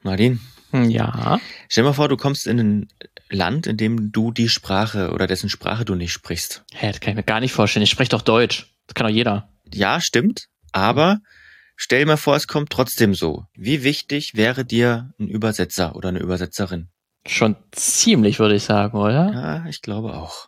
Nadine, Ja. stell dir mal vor, du kommst in ein Land, in dem du die Sprache oder dessen Sprache du nicht sprichst. Hä, das kann ich mir gar nicht vorstellen. Ich spreche doch Deutsch. Das kann doch jeder. Ja, stimmt, aber stell dir mal vor, es kommt trotzdem so. Wie wichtig wäre dir ein Übersetzer oder eine Übersetzerin? Schon ziemlich, würde ich sagen, oder? Ja, ich glaube auch.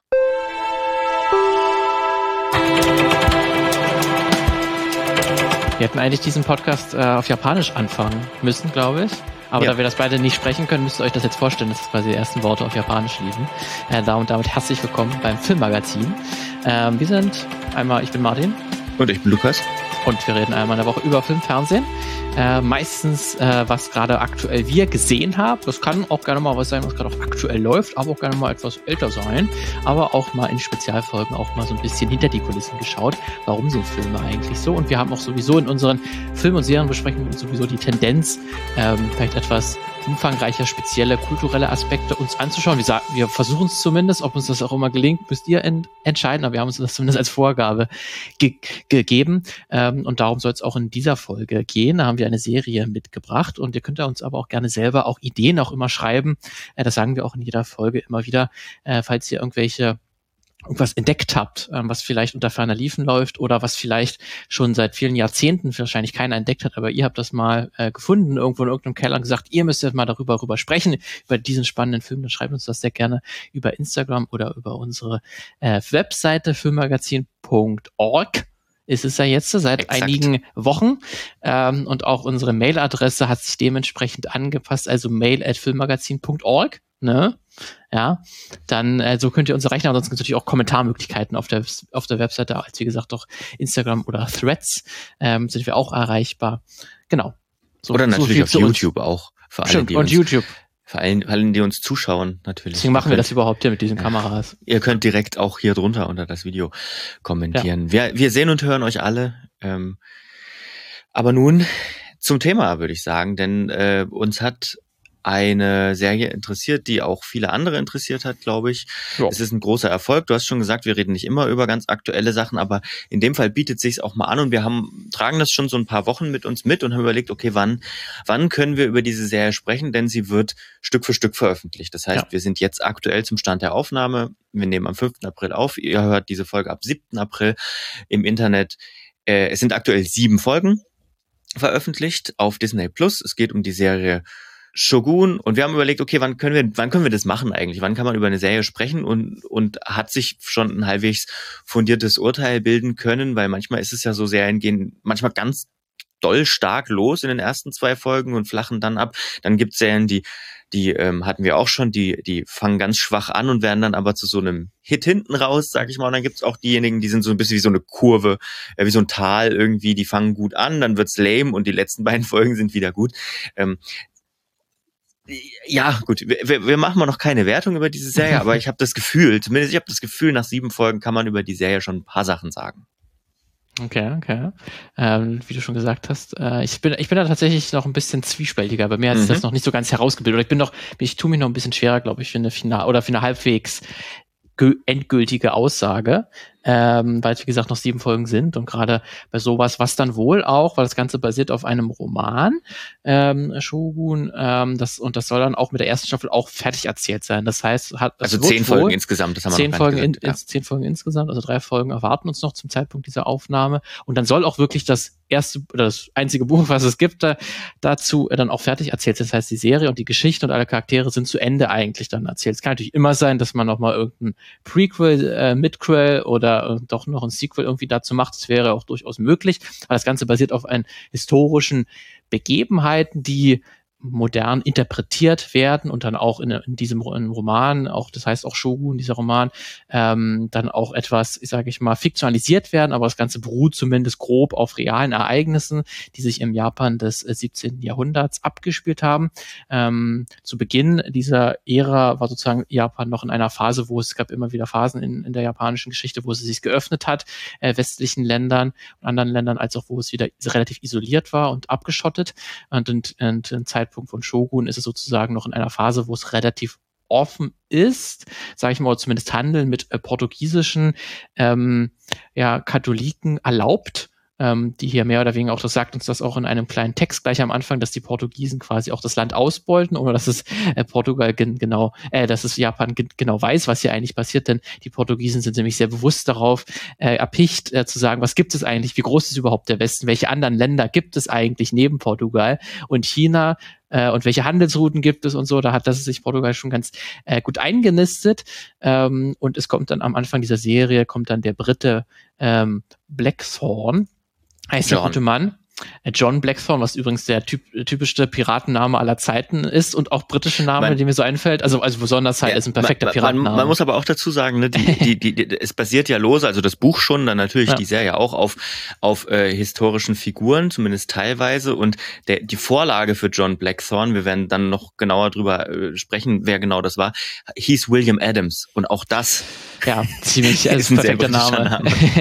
Wir hätten eigentlich diesen Podcast auf Japanisch anfangen müssen, glaube ich. Aber Ja. da wir das beide nicht sprechen können, müsst ihr euch das jetzt vorstellen, dass quasi die ersten Worte auf Japanisch liefen. Damit herzlich willkommen beim Filmmagazin. Wir sind einmal, ich bin Martin. Und ich bin Lukas. Und wir reden einmal in der Woche über Film, Fernsehen. Meistens, was gerade aktuell wir gesehen haben. Das kann auch gerne mal was sein, was gerade auch aktuell läuft, aber auch gerne mal etwas älter sein. Aber auch mal in Spezialfolgen auch mal so ein bisschen hinter die Kulissen geschaut. Warum sind Filme eigentlich so? Und wir haben auch sowieso in unseren Film- und Serienbesprechungen sowieso die Tendenz, vielleicht etwas umfangreicher, spezielle, kulturelle Aspekte uns anzuschauen. Wir versuchen es zumindest, ob uns das auch immer gelingt, müsst ihr entscheiden, aber wir haben uns das zumindest als Vorgabe gegeben. Und darum soll es auch in dieser Folge gehen. Da haben wir eine Serie mitgebracht und ihr könnt uns aber auch gerne selber auch Ideen auch immer schreiben. Das sagen wir auch in jeder Folge immer wieder, falls ihr irgendwas entdeckt habt, was vielleicht unter ferner Liefen läuft oder was vielleicht schon seit vielen Jahrzehnten wahrscheinlich keiner entdeckt hat, aber ihr habt das mal gefunden, irgendwo in irgendeinem Keller und gesagt, ihr müsst jetzt mal darüber sprechen, über diesen spannenden Film, dann schreibt uns das sehr gerne über Instagram oder über unsere Webseite filmmagazin.org. Ist es ja jetzt seit einigen Wochen und auch unsere Mailadresse hat sich dementsprechend angepasst, also mail@filmmagazin.org, ne? Ja, dann so könnt ihr uns erreichen. Ansonsten gibt es natürlich auch Kommentarmöglichkeiten auf der Webseite, als wie gesagt auch Instagram oder Threads sind wir auch erreichbar. Genau. So, oder natürlich auf YouTube auch. Für alle, die und uns, YouTube. Für allen, die uns zuschauen, natürlich. Deswegen machen wir das überhaupt hier mit diesen Kameras. Ihr könnt direkt auch hier drunter unter das Video kommentieren. Ja. Wir sehen und hören euch alle. Aber nun zum Thema, würde ich sagen, denn uns hat eine Serie interessiert, die auch viele andere interessiert hat, glaube ich. Ja. Es ist ein großer Erfolg. Du hast schon gesagt, wir reden nicht immer über ganz aktuelle Sachen, aber in dem Fall bietet es sich auch mal an und wir tragen das schon so ein paar Wochen mit uns mit und haben überlegt, okay, wann können wir über diese Serie sprechen, denn sie wird Stück für Stück veröffentlicht. Das heißt, wir sind jetzt aktuell zum Stand der Aufnahme. Wir nehmen am 5. April auf. Ihr hört diese Folge ab 7. April im Internet. Es sind aktuell 7 Folgen veröffentlicht auf Disney+. Es geht um die Serie Shogun und wir haben überlegt, okay, wann können wir das machen eigentlich? Wann kann man über eine Serie sprechen und hat sich schon ein halbwegs fundiertes Urteil bilden können, weil manchmal ist es ja so, Serien gehen manchmal ganz doll stark los in den ersten 2 Folgen und flachen dann ab. Dann gibt's Serien, die hatten wir auch schon, die fangen ganz schwach an und werden dann aber zu so einem Hit hinten raus, sag ich mal. Und dann gibt's auch diejenigen, die sind so ein bisschen wie so eine Kurve, wie so ein Tal irgendwie, die fangen gut an, dann wird's lame und die letzten beiden Folgen sind wieder gut. Ja, gut, wir machen mal noch keine Wertung über diese Serie, aber ich habe das Gefühl, nach 7 Folgen kann man über die Serie schon ein paar Sachen sagen. Okay. Wie du schon gesagt hast, ich bin da tatsächlich noch ein bisschen zwiespältiger. Bei mir hat sich das noch nicht so ganz herausgebildet. Oder ich tue mich noch ein bisschen schwerer, glaube ich, für eine halbwegs endgültige Aussage, weil es, wie gesagt, noch 7 Folgen sind und gerade bei sowas, was dann wohl auch, weil das Ganze basiert auf einem Roman, Shogun, das soll dann auch mit der ersten Staffel auch fertig erzählt sein. Das heißt, also 10 Folgen insgesamt, das haben wir noch nicht gesagt. 10 Folgen insgesamt, also 3 Folgen erwarten uns noch zum Zeitpunkt dieser Aufnahme und dann soll auch wirklich das erste oder das einzige Buch, was es gibt, dazu dann auch fertig erzählt. Das heißt, die Serie und die Geschichte und alle Charaktere sind zu Ende eigentlich dann erzählt. Es kann natürlich immer sein, dass man noch mal irgendein Prequel, Midquel oder doch noch ein Sequel irgendwie dazu macht. Das wäre auch durchaus möglich. Aber das Ganze basiert auf einen historischen Begebenheiten, die modern interpretiert werden und dann auch in diesem Roman, auch das heißt auch Shogun, dieser Roman, dann auch etwas, sage ich mal, fiktionalisiert werden, aber das Ganze beruht zumindest grob auf realen Ereignissen, die sich im Japan des 17. Jahrhunderts abgespielt haben. Zu Beginn dieser Ära war sozusagen Japan noch in einer Phase, wo es gab immer wieder Phasen in der japanischen Geschichte, wo es sich geöffnet hat, westlichen Ländern und anderen Ländern, als auch wo es wieder relativ isoliert war und abgeschottet. Und in Zeitpunkt von Shogun ist es sozusagen noch in einer Phase, wo es relativ offen ist, sage ich mal, oder zumindest Handeln mit portugiesischen Katholiken erlaubt die hier mehr oder weniger auch, das sagt uns das auch in einem kleinen Text gleich am Anfang, dass die Portugiesen quasi auch das Land ausbeuten, oder dass es dass es Japan genau weiß, was hier eigentlich passiert, denn die Portugiesen sind nämlich sehr bewusst darauf erpicht, zu sagen, was gibt es eigentlich, wie groß ist überhaupt der Westen, welche anderen Länder gibt es eigentlich neben Portugal und China, und welche Handelsrouten gibt es und so, da hat das sich Portugal schon ganz gut eingenistet, und es kommt dann am Anfang dieser Serie, kommt dann der Brite Blackthorne, heißt der gute Mann. John Blackthorne, was übrigens der typischste Piratenname aller Zeiten ist und auch britische Name, der mir so einfällt. Also besonders halt ist ein perfekter Piratenname. Man muss aber auch dazu sagen, ne, es basiert ja lose, also das Buch schon, dann natürlich die Serie auch auf historischen Figuren, zumindest teilweise. Und die Vorlage für John Blackthorne, wir werden dann noch genauer drüber sprechen, wer genau das war, hieß William Adams. Und auch das ziemlich ist ein perfekter Name.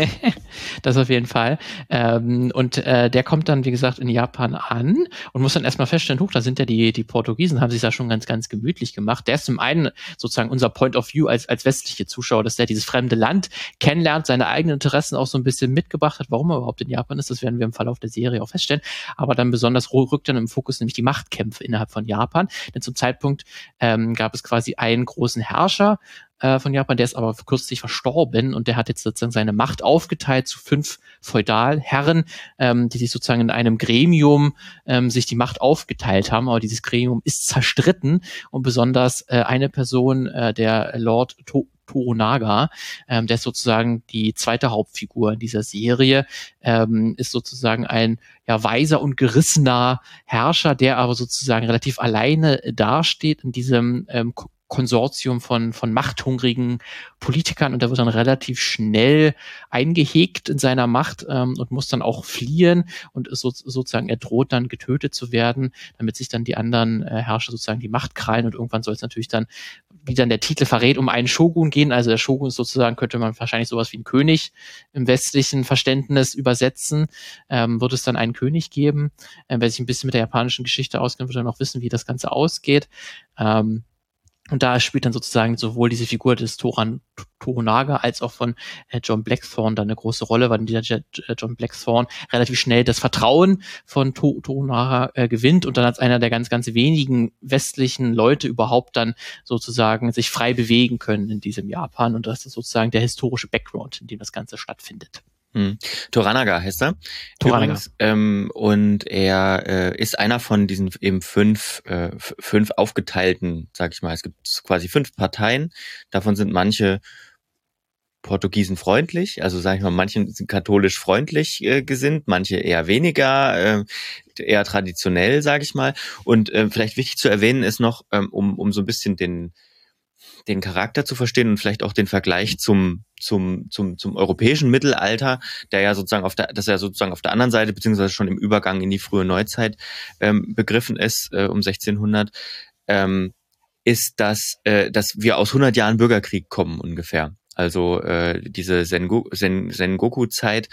Das auf jeden Fall. Und der kommt dann, wie gesagt, in Japan an und muss dann erstmal feststellen, da sind ja die Portugiesen, haben sich da schon ganz, ganz gemütlich gemacht. Der ist zum einen sozusagen unser Point of View als westliche Zuschauer, dass der dieses fremde Land kennenlernt, seine eigenen Interessen auch so ein bisschen mitgebracht hat, warum er überhaupt in Japan ist, das werden wir im Verlauf der Serie auch feststellen. Aber dann besonders rückt dann im Fokus nämlich die Machtkämpfe innerhalb von Japan. Denn zum Zeitpunkt gab es quasi einen großen Herrscher von Japan, der ist aber kürzlich verstorben und der hat jetzt sozusagen seine Macht aufgeteilt zu 5 Feudalherren, die sich sozusagen in einem Gremium sich die Macht aufgeteilt haben, aber dieses Gremium ist zerstritten und besonders eine Person, der Lord Toranaga, der ist sozusagen die zweite Hauptfigur in dieser Serie, ist sozusagen ein weiser und gerissener Herrscher, der aber sozusagen relativ alleine dasteht in diesem Konsortium von machthungrigen Politikern, und der wird dann relativ schnell eingehegt in seiner Macht und muss dann auch fliehen und ist sozusagen, er droht dann getötet zu werden, damit sich dann die anderen Herrscher sozusagen die Macht krallen, und irgendwann soll es natürlich dann, wie dann der Titel verrät, um einen Shogun gehen. Also der Shogun ist sozusagen, könnte man wahrscheinlich sowas wie ein König im westlichen Verständnis übersetzen, wird es dann einen König geben. Wer sich ein bisschen mit der japanischen Geschichte auskennt, wird dann auch wissen, wie das Ganze ausgeht. Und da spielt dann sozusagen sowohl diese Figur des Toranaga als auch von John Blackthorne dann eine große Rolle, weil dieser John Blackthorne relativ schnell das Vertrauen von Toranaga gewinnt und dann als einer der ganz, ganz wenigen westlichen Leute überhaupt dann sozusagen sich frei bewegen können in diesem Japan. Und das ist sozusagen der historische Background, in dem das Ganze stattfindet. Toranaga heißt er. Toranaga. Und er ist einer von diesen eben fünf aufgeteilten, sag ich mal. Es gibt quasi 5 Parteien. Davon sind manche Portugiesen freundlich, also sag ich mal, manche sind katholisch freundlich gesinnt, manche eher weniger, eher traditionell, sag ich mal. Und vielleicht wichtig zu erwähnen ist noch, um so ein bisschen den Charakter zu verstehen und vielleicht auch den Vergleich zum europäischen Mittelalter, das ja sozusagen auf der anderen Seite, beziehungsweise schon im Übergang in die frühe Neuzeit begriffen ist, um 1600, ist, dass wir aus 100 Jahren Bürgerkrieg kommen ungefähr. Also diese Sengoku-Zeit,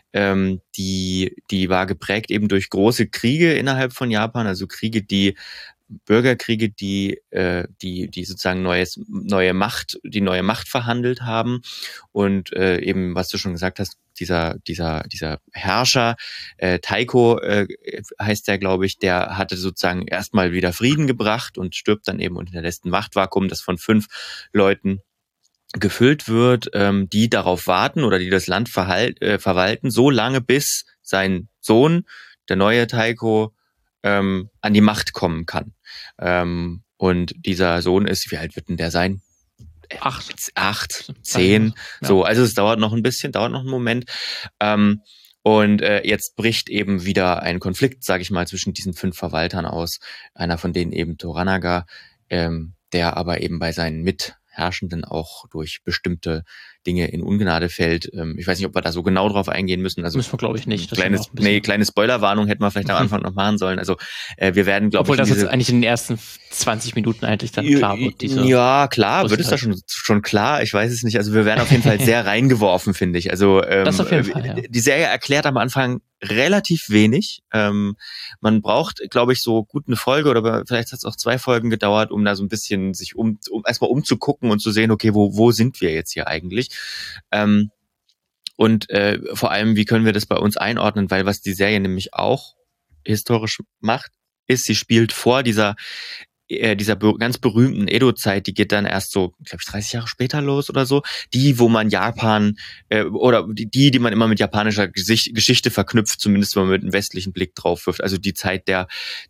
die war geprägt eben durch große Kriege innerhalb von Japan, also Bürgerkriege, die sozusagen neue Macht verhandelt haben, und eben, was du schon gesagt hast, dieser Herrscher, Taiko heißt der, glaube ich, der hatte sozusagen erstmal wieder Frieden gebracht und stirbt dann eben und hinterlässt ein Machtvakuum, das von 5 Leuten gefüllt wird, die darauf warten oder die das Land verwalten, so lange bis sein Sohn, der neue Taiko, an die Macht kommen kann. Und dieser Sohn ist, wie alt wird denn der sein? 8, 10, so, also es dauert noch einen Moment. Und jetzt bricht eben wieder ein Konflikt, sage ich mal, zwischen diesen 5 Verwaltern aus. Einer von denen eben Toranaga, der aber eben bei seinen Mitherrschenden auch durch bestimmte Dinge in Ungnade fällt. Ich weiß nicht, ob wir da so genau drauf eingehen müssen. Also müssen wir, glaube ich, nicht. Kleine Spoilerwarnung hätten wir vielleicht am Anfang noch machen sollen. Also wir werden, glaube ich... Obwohl das jetzt eigentlich in den ersten 20 Minuten eigentlich dann klar wird. Ja, klar, wird es da schon klar. Ich weiß es nicht. Also wir werden auf jeden Fall sehr reingeworfen, finde ich. Also das auf jeden Fall, ja. Die Serie erklärt am Anfang relativ wenig. Man braucht, glaube ich, so gut eine Folge oder vielleicht hat es auch 2 Folgen gedauert, um da so ein bisschen sich erstmal umzugucken und zu sehen, okay, wo sind wir jetzt hier eigentlich? Und vor allem, wie können wir das bei uns einordnen? Weil was die Serie nämlich auch historisch macht, ist, sie spielt vor dieser ganz berühmten Edo-Zeit, die geht dann erst so, glaube ich, 30 Jahre später los oder so, wo man Japan oder die man immer mit japanischer Geschichte verknüpft, zumindest wenn man mit einem westlichen Blick drauf wirft. Also die Zeit der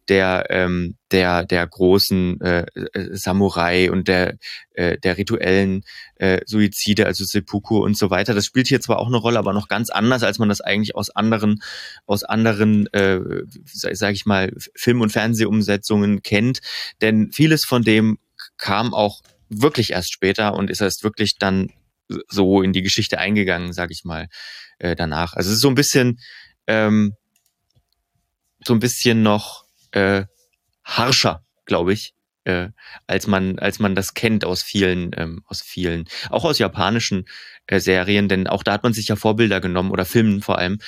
großen Samurai und der rituellen Suizide, also Seppuku und so weiter. Das spielt hier zwar auch eine Rolle, aber noch ganz anders, als man das eigentlich aus anderen sage ich mal, Film- und Fernsehumsetzungen kennt. Denn vieles von dem kam auch wirklich erst später und ist erst wirklich dann so in die Geschichte eingegangen, sage ich mal, danach. Also es ist so ein bisschen noch harscher, glaube ich, als man das kennt aus vielen, auch aus japanischen Serien, denn auch da hat man sich ja Vorbilder genommen oder Filmen vor allem.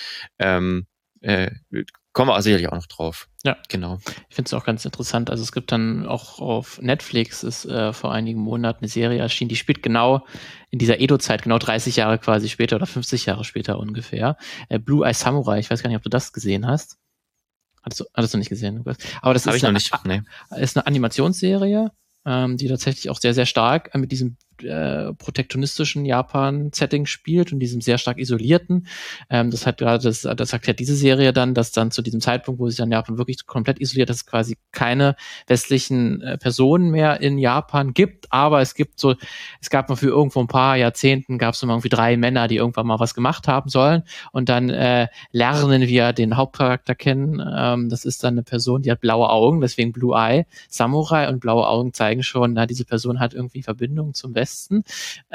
Kommen wir sicherlich auch noch drauf. Ja, genau. Ich finde es auch ganz interessant. Also es gibt dann auch auf Netflix ist vor einigen Monaten eine Serie erschienen, die spielt genau in dieser Edo-Zeit, genau 30 Jahre quasi später oder 50 Jahre später ungefähr. Blue Eye Samurai, ich weiß gar nicht, ob du das gesehen hast. Hattest du nicht gesehen, Lukas? Aber das ist eine Animationsserie, die tatsächlich auch sehr, sehr stark mit diesem protektionistischen Japan-Setting spielt und diesem sehr stark isolierten. Das sagt ja diese Serie dann, dass dann zu diesem Zeitpunkt, wo sich dann Japan wirklich komplett isoliert, dass es quasi keine westlichen Personen mehr in Japan gibt, aber es gab mal für irgendwo ein paar Jahrzehnten, gab es immer irgendwie 3 Männer, die irgendwann mal was gemacht haben sollen und dann lernen wir den Hauptcharakter kennen. Das ist dann eine Person, die hat blaue Augen, deswegen Blue Eye Samurai, und blaue Augen zeigen schon, diese Person hat irgendwie Verbindung zum Westen. Und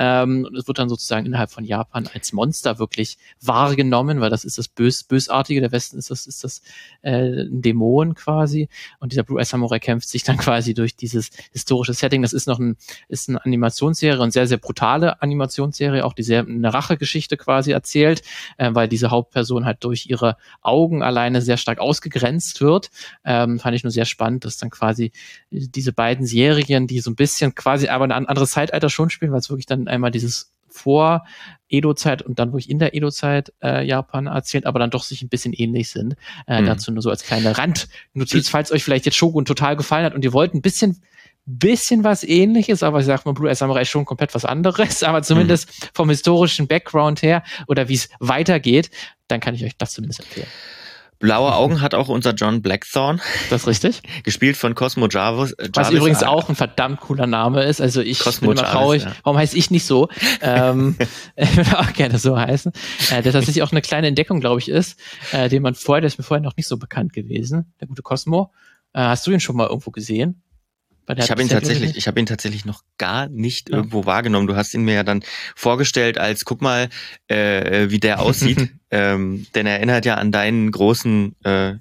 es wird dann sozusagen innerhalb von Japan als Monster wirklich wahrgenommen, weil das ist das Bösartige, der Westen ist das ein Dämon quasi, und dieser Blue Eye Samurai kämpft sich dann quasi durch dieses historische Setting. Das ist eine Animationsserie und sehr, sehr brutale Animationsserie, auch die eine Rachegeschichte quasi erzählt, weil diese Hauptperson halt durch ihre Augen alleine sehr stark ausgegrenzt wird. Fand ich nur sehr spannend, dass dann quasi diese beiden Serien, die so ein bisschen quasi aber ein anderes Zeitalter schon spielen, weil es wirklich dann einmal dieses vor Edo-Zeit und dann wirklich in der Edo-Zeit Japan erzählt, aber dann doch sich ein bisschen ähnlich sind. Dazu nur so als kleine Randnotiz, falls euch vielleicht jetzt Shogun total gefallen hat und ihr wollt ein bisschen was Ähnliches, aber ich sag mal, Blue Eye Samurai ist schon komplett was anderes, aber zumindest vom historischen Background her oder wie es weitergeht, dann kann ich euch das zumindest empfehlen. Blaue Augen hat auch unser John Blackthorne. Das ist richtig. Gespielt von Cosmo Jarvis. Was übrigens auch ein verdammt cooler Name ist. Also ich bin immer traurig. Ja. Warum heiße ich nicht so? Ich würde auch gerne so heißen. Der tatsächlich auch eine kleine Entdeckung, glaube ich, ist, der ist mir vorher noch nicht so bekannt gewesen. Der gute Cosmo. Hast du ihn schon mal irgendwo gesehen? Ich habe ihn tatsächlich noch gar nicht irgendwo wahrgenommen. Du hast ihn mir ja dann vorgestellt als, guck mal, wie der aussieht. Denn er erinnert ja an deinen großen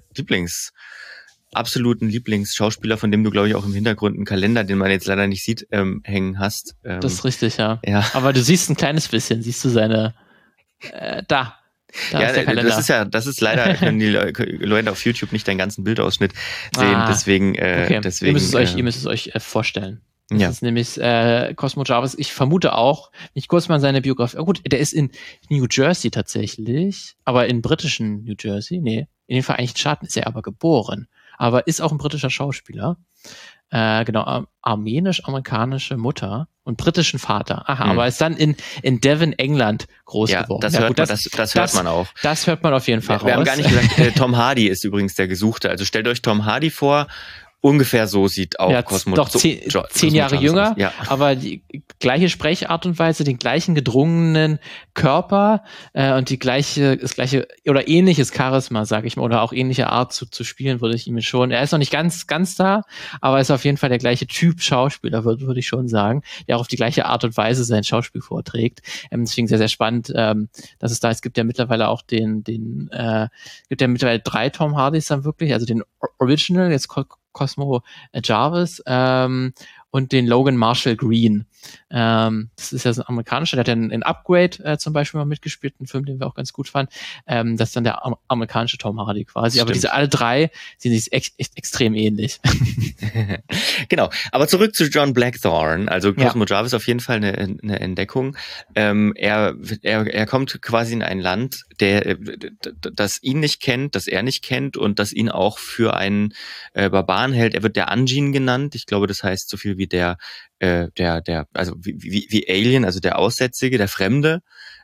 absoluten Lieblingsschauspieler, von dem du, glaube ich, auch im Hintergrund einen Kalender, den man jetzt leider nicht sieht, hängen hast. Das ist richtig, ja. Aber du siehst ein kleines bisschen, siehst du seine da das ist leider, können die Leute auf YouTube nicht deinen ganzen Bildausschnitt sehen, deswegen. Okay. Ihr müsst es euch vorstellen. Das ist nämlich Cosmo Jarvis. Ich vermute auch, nicht kurz mal seine Biografie. Oh gut, der ist in New Jersey tatsächlich, aber in britischen New Jersey, in den Vereinigten Staaten ist er aber geboren, aber ist auch ein britischer Schauspieler. Genau, armenisch-amerikanische Mutter und britischen Vater. Aber ist dann in Devon, England groß geworden. Das hört man auch. Das hört man auf jeden Fall raus. Wir haben gar nicht gesagt, Tom Hardy ist übrigens der Gesuchte. Also stellt euch Tom Hardy vor, ungefähr so sieht auch Cosmo. Doch 10 Jahre jünger, aber die gleiche Sprechart und Weise, den gleichen gedrungenen Körper und das gleiche oder ähnliches Charisma, sage ich mal, oder auch ähnliche Art zu spielen, würde ich ihm schon. Er ist noch nicht ganz da, aber ist auf jeden Fall der gleiche Typ Schauspieler, würde ich schon sagen, der auch auf die gleiche Art und Weise sein Schauspiel vorträgt. Deswegen sehr, sehr spannend, dass es gibt ja mittlerweile auch gibt ja mittlerweile 3 Tom Hardys dann wirklich, also den Original, jetzt Cosmo Jarvis und den Logan Marshall Green. Das ist ja so ein amerikanischer, der hat ja in Upgrade zum Beispiel mal mitgespielt, einen Film, den wir auch ganz gut fanden. Das ist dann der amerikanische Tom Hardy quasi. Stimmt. Aber diese alle 3 sind sich echt extrem ähnlich. Genau, aber zurück zu John Blackthorne. Also Cosmo Jarvis auf jeden Fall eine Entdeckung. Er kommt quasi in ein Land, das ihn nicht kennt, das er nicht kennt und das ihn auch für einen Barbaren hält. Er wird der Anjin genannt. Ich glaube, das heißt so viel wie also wie Alien, also der Aussätzige, der Fremde.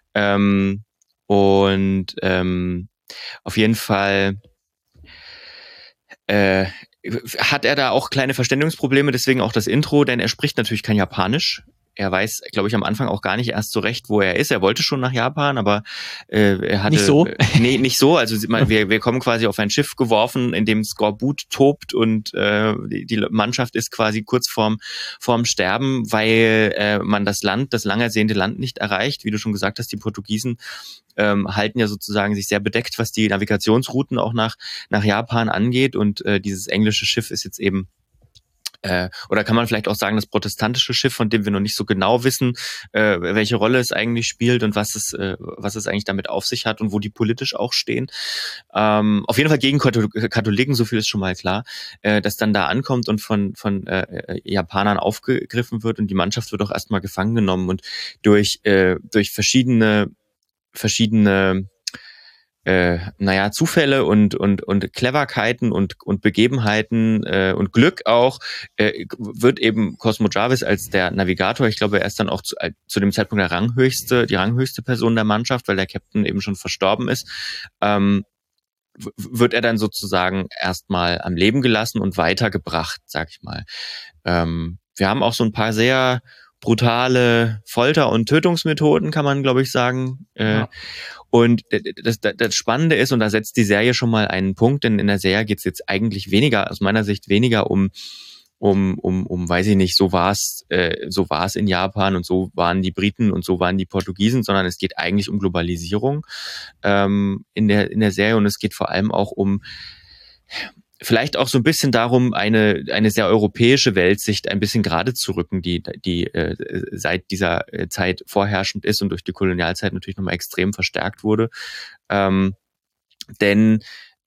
Auf jeden Fall hat er da auch kleine Verständigungsprobleme, deswegen auch das Intro, denn er spricht natürlich kein Japanisch. Er weiß, glaube ich, am Anfang auch gar nicht erst so recht, wo er ist. Er wollte schon nach Japan, aber er hatte... Nicht so? Nee, nicht so. Also wir kommen quasi auf ein Schiff geworfen, in dem Skorbut tobt und die Mannschaft ist quasi kurz vorm Sterben, weil man das lang ersehnte Land nicht erreicht. Wie du schon gesagt hast, die Portugiesen halten ja sozusagen sich sehr bedeckt, was die Navigationsrouten auch nach Japan angeht. Und dieses englische Schiff ist jetzt eben oder kann man vielleicht auch sagen, das protestantische Schiff, von dem wir noch nicht so genau wissen, welche Rolle es eigentlich spielt und was es eigentlich damit auf sich hat und wo die politisch auch stehen. Auf jeden Fall gegen Katholiken, so viel ist schon mal klar, dass dann da ankommt und von Japanern aufgegriffen wird und die Mannschaft wird auch erstmal gefangen genommen und durch verschiedene Zufälle und Cleverkeiten und Begebenheiten und Glück auch, wird eben Cosmo Jarvis als der Navigator, ich glaube, er ist dann auch zu dem Zeitpunkt die ranghöchste Person der Mannschaft, weil der Captain eben schon verstorben ist, wird er dann sozusagen erstmal am Leben gelassen und weitergebracht, sag ich mal. Wir haben auch so ein paar sehr brutale Folter- und Tötungsmethoden, kann man, glaube ich, sagen. Und das Spannende ist, und da setzt die Serie schon mal einen Punkt, denn in der Serie geht es jetzt eigentlich aus meiner Sicht weniger um weiß ich nicht, so war es in Japan und so waren die Briten und so waren die Portugiesen, sondern es geht eigentlich um Globalisierung in der Serie und es geht vor allem auch um vielleicht auch so ein bisschen darum, eine sehr europäische Weltsicht ein bisschen gerade zu rücken, die seit dieser Zeit vorherrschend ist und durch die Kolonialzeit natürlich nochmal extrem verstärkt wurde. Denn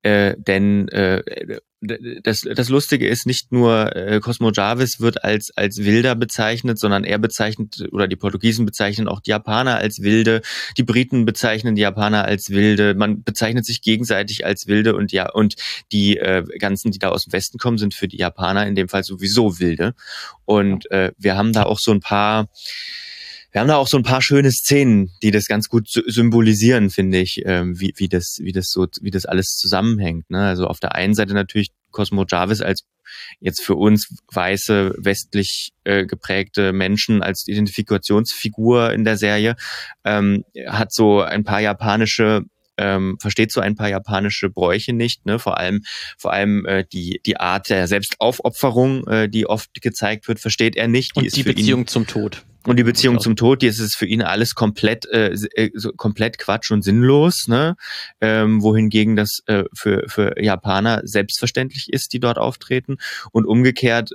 das Lustige ist, nicht nur Cosmo Jarvis wird als Wilder bezeichnet, sondern er bezeichnet, oder die Portugiesen bezeichnen auch die Japaner als Wilde, die Briten bezeichnen die Japaner als Wilde, man bezeichnet sich gegenseitig als Wilde und die ganzen, die da aus dem Westen kommen, sind für die Japaner in dem Fall sowieso Wilde. Und wir haben da auch so ein paar schöne Szenen, die das ganz gut symbolisieren, finde ich, wie das alles zusammenhängt. Ne? Also auf der einen Seite natürlich Cosmo Jarvis als jetzt für uns weiße, westlich geprägte Menschen als Identifikationsfigur in der Serie, hat so ein paar versteht so ein paar japanische Bräuche nicht, ne? Vor allem die Art der Selbstaufopferung, die oft gezeigt wird, versteht er nicht. Und die Beziehung zum Tod. Und die Beziehung zum Tod, die ist es für ihn alles komplett Quatsch und sinnlos, ne? Wohingegen das für Japaner selbstverständlich ist, die dort auftreten. Und umgekehrt,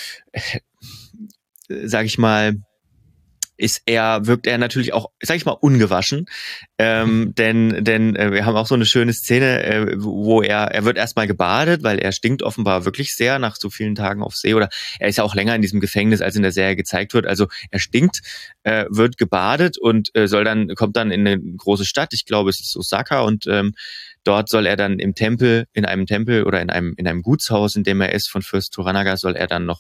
sag ich mal, wirkt er natürlich auch, sag ich mal, ungewaschen. Denn wir haben auch so eine schöne Szene, wo er wird erstmal gebadet, weil er stinkt offenbar wirklich sehr nach so vielen Tagen auf See, oder er ist ja auch länger in diesem Gefängnis, als in der Serie gezeigt wird. Also er stinkt, wird gebadet und kommt dann in eine große Stadt, ich glaube es ist Osaka, und dort soll er dann in einem Tempel oder in einem Gutshaus, in dem er ist, von Fürst Toranaga, soll er dann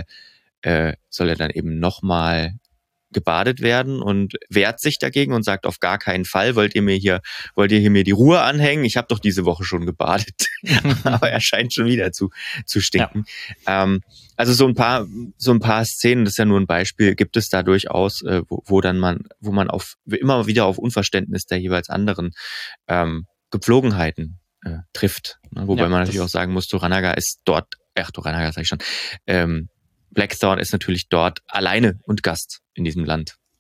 eben nochmal gebadet werden und wehrt sich dagegen und sagt, auf gar keinen Fall, wollt ihr mir die Ruhe anhängen? Ich habe doch diese Woche schon gebadet. Aber er scheint schon wieder zu stinken. Ja. Also so ein paar Szenen, das ist ja nur ein Beispiel, gibt es da durchaus, wo man immer wieder auf Unverständnis der jeweils anderen Gepflogenheiten trifft. Wobei man natürlich auch sagen muss, Toranaga sag ich schon, Blackthorne ist natürlich dort alleine und Gast in diesem Land.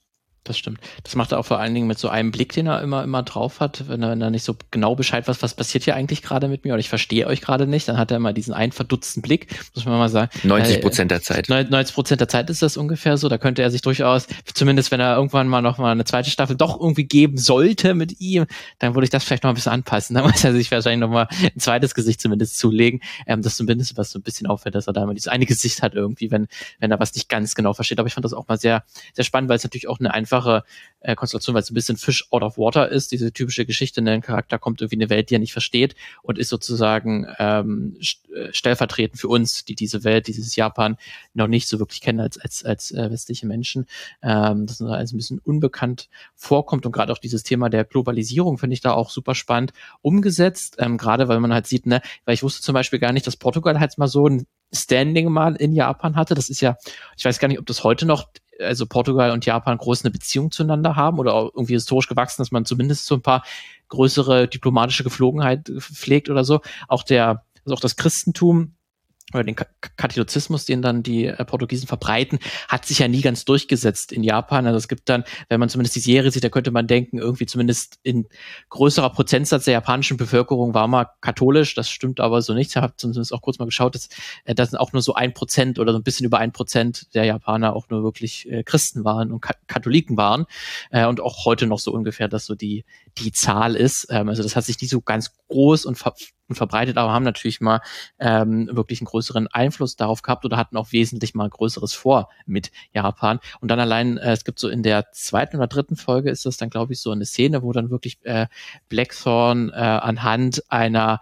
Das stimmt. Das macht er auch vor allen Dingen mit so einem Blick, den er immer drauf hat, wenn er nicht so genau Bescheid weiß, was passiert hier eigentlich gerade mit mir oder ich verstehe euch gerade nicht, dann hat er immer diesen einen verdutzten Blick, muss man mal sagen. 90% der Zeit. 90% der Zeit ist das ungefähr so, da könnte er sich durchaus, zumindest wenn er irgendwann mal noch mal eine zweite Staffel doch irgendwie geben sollte mit ihm, dann würde ich das vielleicht noch ein bisschen anpassen, dann muss er sich wahrscheinlich noch mal ein zweites Gesicht zumindest zulegen, das zumindest was so ein bisschen auffällt, dass er da immer dieses eine Gesicht hat irgendwie, wenn er was nicht ganz genau versteht, aber ich fand das auch mal sehr, sehr spannend, weil es natürlich auch eine einfache Konstellation, weil es ein bisschen Fish out of water ist, diese typische Geschichte, ein Charakter kommt irgendwie in eine Welt, die er nicht versteht und ist sozusagen stellvertretend für uns, die diese Welt, dieses Japan noch nicht so wirklich kennen als westliche Menschen, das uns also ein bisschen unbekannt vorkommt und gerade auch dieses Thema der Globalisierung finde ich da auch super spannend umgesetzt, gerade weil man halt sieht, ne, weil ich wusste zum Beispiel gar nicht, dass Portugal halt mal so ein Standing mal in Japan hatte, das ist ja, ich weiß gar nicht, ob das heute noch, also Portugal und Japan groß eine Beziehung zueinander haben oder auch irgendwie historisch gewachsen, dass man zumindest so ein paar größere diplomatische Geflogenheit pflegt oder so. Auch das Christentum oder den Katholizismus, den dann die Portugiesen verbreiten, hat sich ja nie ganz durchgesetzt in Japan. Also es gibt dann, wenn man zumindest die Serie sieht, da könnte man denken, irgendwie zumindest in größerer Prozentsatz der japanischen Bevölkerung war mal katholisch. Das stimmt aber so nicht. Ich habe zumindest auch kurz mal geschaut, dass sind auch nur so 1% oder so ein bisschen über 1% der Japaner auch nur wirklich Christen waren und Katholiken waren. Und auch heute noch so ungefähr, dass so die Zahl ist. Also das hat sich nie so ganz groß und verbreitet, aber haben natürlich mal wirklich einen größeren Einfluss darauf gehabt oder hatten auch wesentlich mal Größeres vor mit Japan. Und dann allein, es gibt so in der 2. oder 3. Folge ist das dann, glaube ich, so eine Szene, wo dann wirklich Blackthorn anhand einer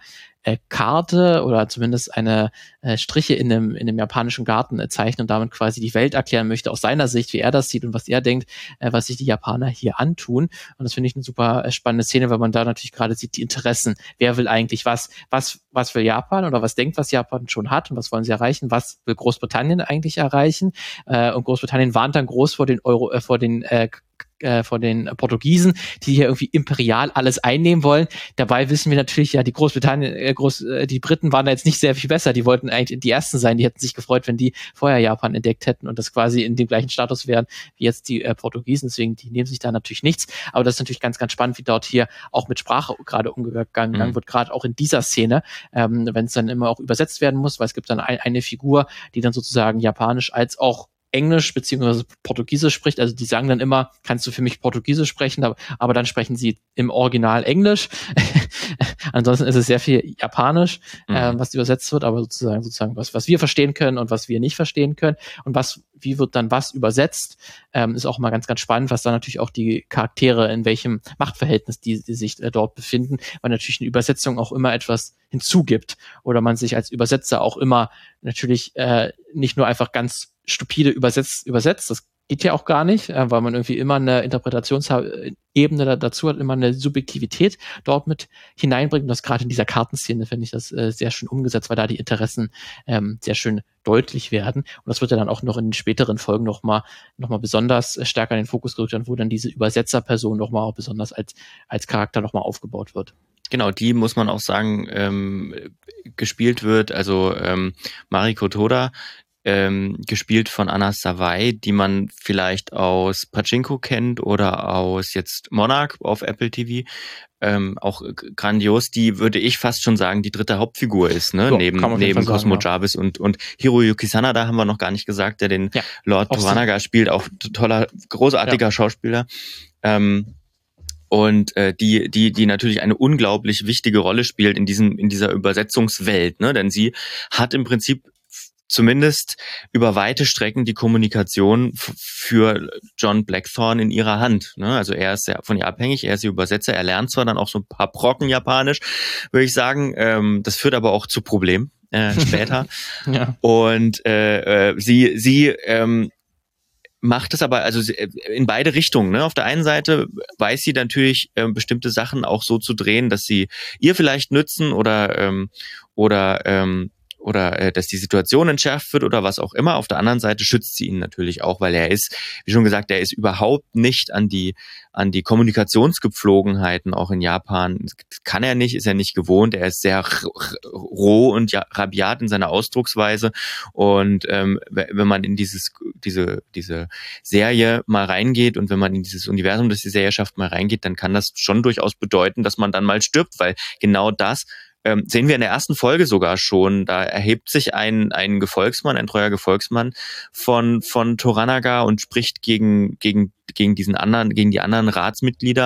Karte oder zumindest eine Striche in einem japanischen Garten zeichnen und damit quasi die Welt erklären möchte aus seiner Sicht, wie er das sieht und was er denkt, was sich die Japaner hier antun. Und das finde ich eine super spannende Szene, weil man da natürlich gerade sieht, die Interessen. Wer will eigentlich was will Japan oder was denkt, was Japan schon hat und was wollen sie erreichen? Was will Großbritannien eigentlich erreichen? Und Großbritannien warnt dann groß vor den Portugiesen, die hier irgendwie imperial alles einnehmen wollen. Dabei wissen wir natürlich, ja, die die Briten waren da jetzt nicht sehr viel besser. Die wollten eigentlich die Ersten sein. Die hätten sich gefreut, wenn die vorher Japan entdeckt hätten und das quasi in dem gleichen Status wären wie jetzt die Portugiesen. Deswegen, die nehmen sich da natürlich nichts. Aber das ist natürlich ganz, ganz spannend, wie dort hier auch mit Sprache gerade umgegangen wird, gerade auch in dieser Szene, wenn es dann immer auch übersetzt werden muss, weil es gibt dann eine Figur, die dann sozusagen Japanisch als auch Englisch beziehungsweise Portugiesisch spricht, also die sagen dann immer, kannst du für mich Portugiesisch sprechen, aber dann sprechen sie im Original Englisch. Ansonsten ist es sehr viel Japanisch, was übersetzt wird, aber sozusagen was wir verstehen können und was wir nicht verstehen können und wie wird dann was übersetzt, ist auch mal ganz, ganz spannend, was dann natürlich auch die Charaktere, in welchem Machtverhältnis die sich dort befinden, weil natürlich eine Übersetzung auch immer etwas hinzugibt oder man sich als Übersetzer auch immer natürlich nicht nur einfach ganz stupide übersetzt, das geht ja auch gar nicht, weil man irgendwie immer eine Interpretationsebene dazu hat, immer eine Subjektivität dort mit hineinbringt. Und das gerade in dieser Kartenszene finde ich das sehr schön umgesetzt, weil da die Interessen sehr schön deutlich werden. Und das wird ja dann auch noch in den späteren Folgen noch mal besonders stärker in den Fokus gerückt, wo dann diese Übersetzerperson noch mal auch besonders als Charakter noch mal aufgebaut wird. Genau, die muss man auch sagen, gespielt wird, also Mariko Toda, gespielt von Anna Sawai, die man vielleicht aus Pachinko kennt oder aus jetzt Monarch auf Apple TV. Auch grandios, die würde ich fast schon sagen, die dritte Hauptfigur ist, ne? So, neben Cosmo Jarvis und Hiroyuki Sanada haben wir noch gar nicht gesagt, der den Lord Toranaga spielt, auch toller, großartiger Schauspieler. Und die natürlich eine unglaublich wichtige Rolle spielt in dieser Übersetzungswelt, ne? Denn sie hat im Prinzip zumindest über weite Strecken die Kommunikation für John Blackthorn in ihrer Hand. Ne? Also er ist von ihr abhängig, er ist ihr Übersetzer, er lernt zwar dann auch so ein paar Brocken Japanisch, würde ich sagen. Das führt aber auch zu Problemen später. Ja. Und sie macht es aber also in beide Richtungen. Ne? Auf der einen Seite weiß sie natürlich bestimmte Sachen auch so zu drehen, dass sie ihr vielleicht nützen oder dass die Situation entschärft wird oder was auch immer. Auf der anderen Seite schützt sie ihn natürlich auch, weil er ist, wie schon gesagt, er ist überhaupt nicht an die Kommunikationsgepflogenheiten auch in Japan. Kann er nicht, ist er nicht gewohnt. Er ist sehr roh und rabiat in seiner Ausdrucksweise. Und wenn man in diese Serie mal reingeht und wenn man in dieses Universum, das die Serie schafft, mal reingeht, dann kann das schon durchaus bedeuten, dass man dann mal stirbt, weil genau das sehen wir in der ersten Folge sogar schon. Da erhebt sich ein Gefolgsmann, ein treuer Gefolgsmann von Toranaga und spricht gegen die anderen Ratsmitglieder,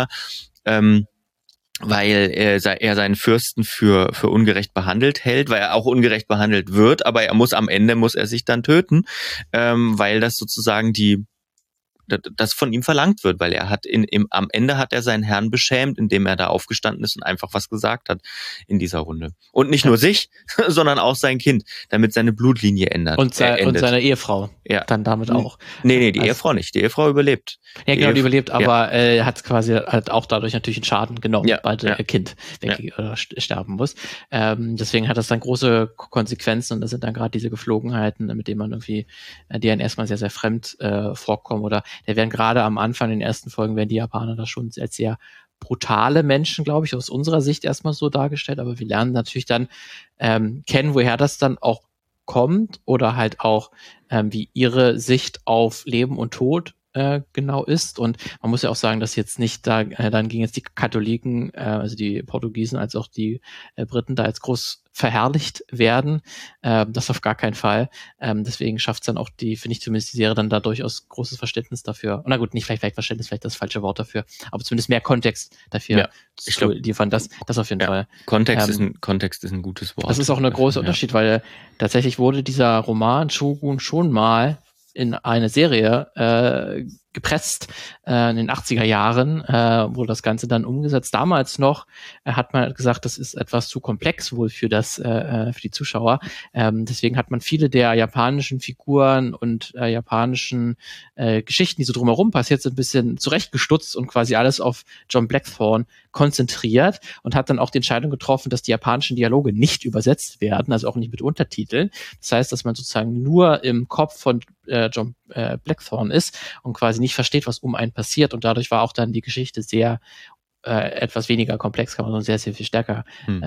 weil er seinen Fürsten für ungerecht behandelt hält, weil er auch ungerecht behandelt wird, aber am Ende muss er sich dann töten, weil das sozusagen das von ihm verlangt wird, weil er hat am Ende hat er seinen Herrn beschämt, indem er da aufgestanden ist und einfach was gesagt hat in dieser Runde. Und nicht nur sich, sondern auch sein Kind, damit seine Blutlinie endet. Und seine Ehefrau. Ja. Dann damit auch. Nee, die Ehefrau nicht. Die Ehefrau überlebt. Ja, genau, die überlebt, aber hat quasi halt auch dadurch natürlich einen Schaden genommen, weil das Kind oder sterben muss. Deswegen hat das dann große Konsequenzen und das sind dann gerade diese Geflogenheiten, mit denen man irgendwie, die einen erstmal sehr, sehr fremd vorkommen oder der werden gerade am Anfang, in den ersten Folgen, werden die Japaner da schon als sehr brutale Menschen, glaube ich, aus unserer Sicht erstmal so dargestellt, aber wir lernen natürlich dann kennen, woher das dann auch kommt oder halt auch, wie ihre Sicht auf Leben und Tod genau ist. Und man muss ja auch sagen, dass jetzt nicht da, dann gingen jetzt die Katholiken, also die Portugiesen als auch die Briten da als groß verherrlicht werden. Das auf gar keinen Fall. Deswegen schafft es dann auch finde ich zumindest die Serie dann da durchaus großes Verständnis dafür. Und na gut, nicht vielleicht Verständnis, vielleicht das falsche Wort dafür, aber zumindest mehr Kontext dafür zu liefern. Das auf jeden Fall. Kontext ist ein gutes Wort. Das ist auch ein großer Unterschied, weil tatsächlich wurde dieser Roman Shogun schon mal in eine Serie gepresst in den 80er Jahren, wurde das Ganze dann umgesetzt. Damals noch hat man gesagt, das ist etwas zu komplex wohl für die Zuschauer. Deswegen hat man viele der japanischen Figuren und japanischen Geschichten, die so drumherum passiert sind, ein bisschen zurechtgestutzt und quasi alles auf John Blackthorne konzentriert und hat dann auch die Entscheidung getroffen, dass die japanischen Dialoge nicht übersetzt werden, also auch nicht mit Untertiteln. Das heißt, dass man sozusagen nur im Kopf von John Blackthorne ist und quasi nicht versteht, was um einen passiert. Und dadurch war auch dann die Geschichte sehr etwas weniger komplex, kann man sagen, sehr, sehr viel stärker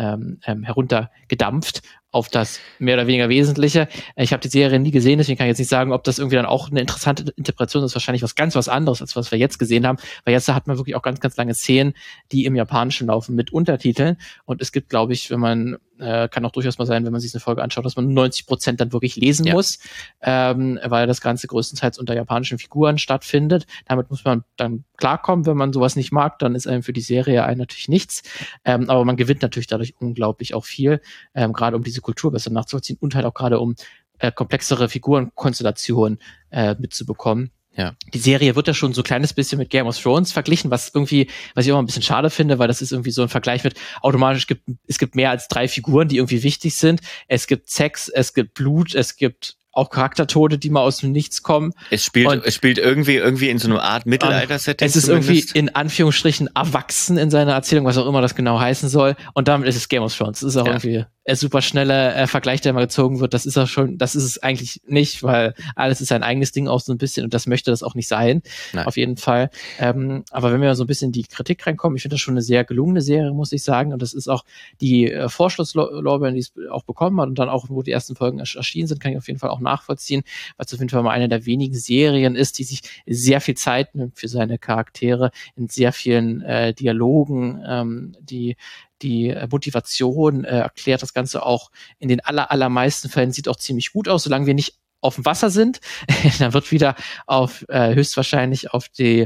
heruntergedampft auf das mehr oder weniger Wesentliche. Ich habe die Serie nie gesehen, deswegen kann ich jetzt nicht sagen, ob das irgendwie dann auch eine interessante Interpretation ist. Wahrscheinlich was anderes, als was wir jetzt gesehen haben, weil jetzt hat man wirklich auch ganz, ganz lange Szenen, die im Japanischen laufen mit Untertiteln. Und es gibt, glaube ich, kann auch durchaus mal sein, wenn man sich eine Folge anschaut, dass man 90% dann wirklich lesen muss, weil das Ganze größtenteils unter japanischen Figuren stattfindet. Damit muss man dann klarkommen. Wenn man sowas nicht mag, dann ist einem für die Serie natürlich nichts. Aber man gewinnt natürlich dadurch unglaublich auch viel, gerade um diese Kultur besser nachzuvollziehen und halt auch gerade um komplexere Figurenkonstellationen mitzubekommen. Ja. Die Serie wird ja schon so ein kleines bisschen mit Game of Thrones verglichen, was ich auch mal ein bisschen schade finde, weil das ist irgendwie so ein Vergleich mit automatisch es gibt mehr als 3 Figuren, die irgendwie wichtig sind. Es gibt Sex, es gibt Blut, es gibt auch Charaktertode, die mal aus dem Nichts kommen. Es spielt irgendwie in so einer Art Mittelalter-Setting. Es ist irgendwie in Anführungsstrichen erwachsen in seiner Erzählung, was auch immer das genau heißen soll. Und damit ist es Game of Thrones. Das ist auch irgendwie ein super schneller Vergleich, der mal gezogen wird. Das ist es eigentlich nicht, weil alles ist sein eigenes Ding auch so ein bisschen und das möchte das auch nicht sein. Nein. Auf jeden Fall. Aber wenn wir so ein bisschen in die Kritik reinkommen, ich finde das schon eine sehr gelungene Serie, muss ich sagen. Und das ist auch die Vorschusslorbeeren, die es auch bekommen hat und dann auch, wo die ersten Folgen erschienen sind, kann ich auf jeden Fall auch nachvollziehen, weil es auf jeden Fall mal eine der wenigen Serien ist, die sich sehr viel Zeit nimmt für seine Charaktere, in sehr vielen Dialogen, die Motivation erklärt das Ganze auch in den allermeisten Fällen, sieht auch ziemlich gut aus, solange wir nicht auf dem Wasser sind, dann wird wieder höchstwahrscheinlich auf den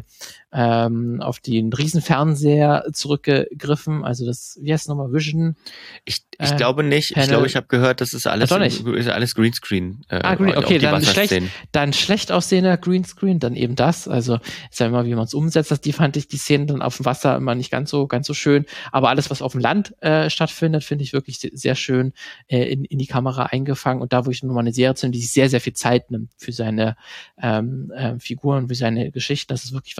Riesenfernseher zurückgegriffen, also das, wie heißt es nochmal, Vision? Ich glaube nicht, Panel. Ich glaube, ich habe gehört, das ist alles Greenscreen. Okay, dann schlecht aussehender Greenscreen, dann eben das, also ist ja immer, wie man es umsetzt, die fand ich die Szenen dann auf dem Wasser immer nicht ganz so schön, aber alles, was auf dem Land stattfindet, finde ich wirklich sehr schön in die Kamera eingefangen und da, wo ich nochmal eine Serie zu nehmen, die sich sehr, sehr viel Zeit nimmt für seine Figuren, für seine Geschichten, das ist wirklich was Erfrischendes,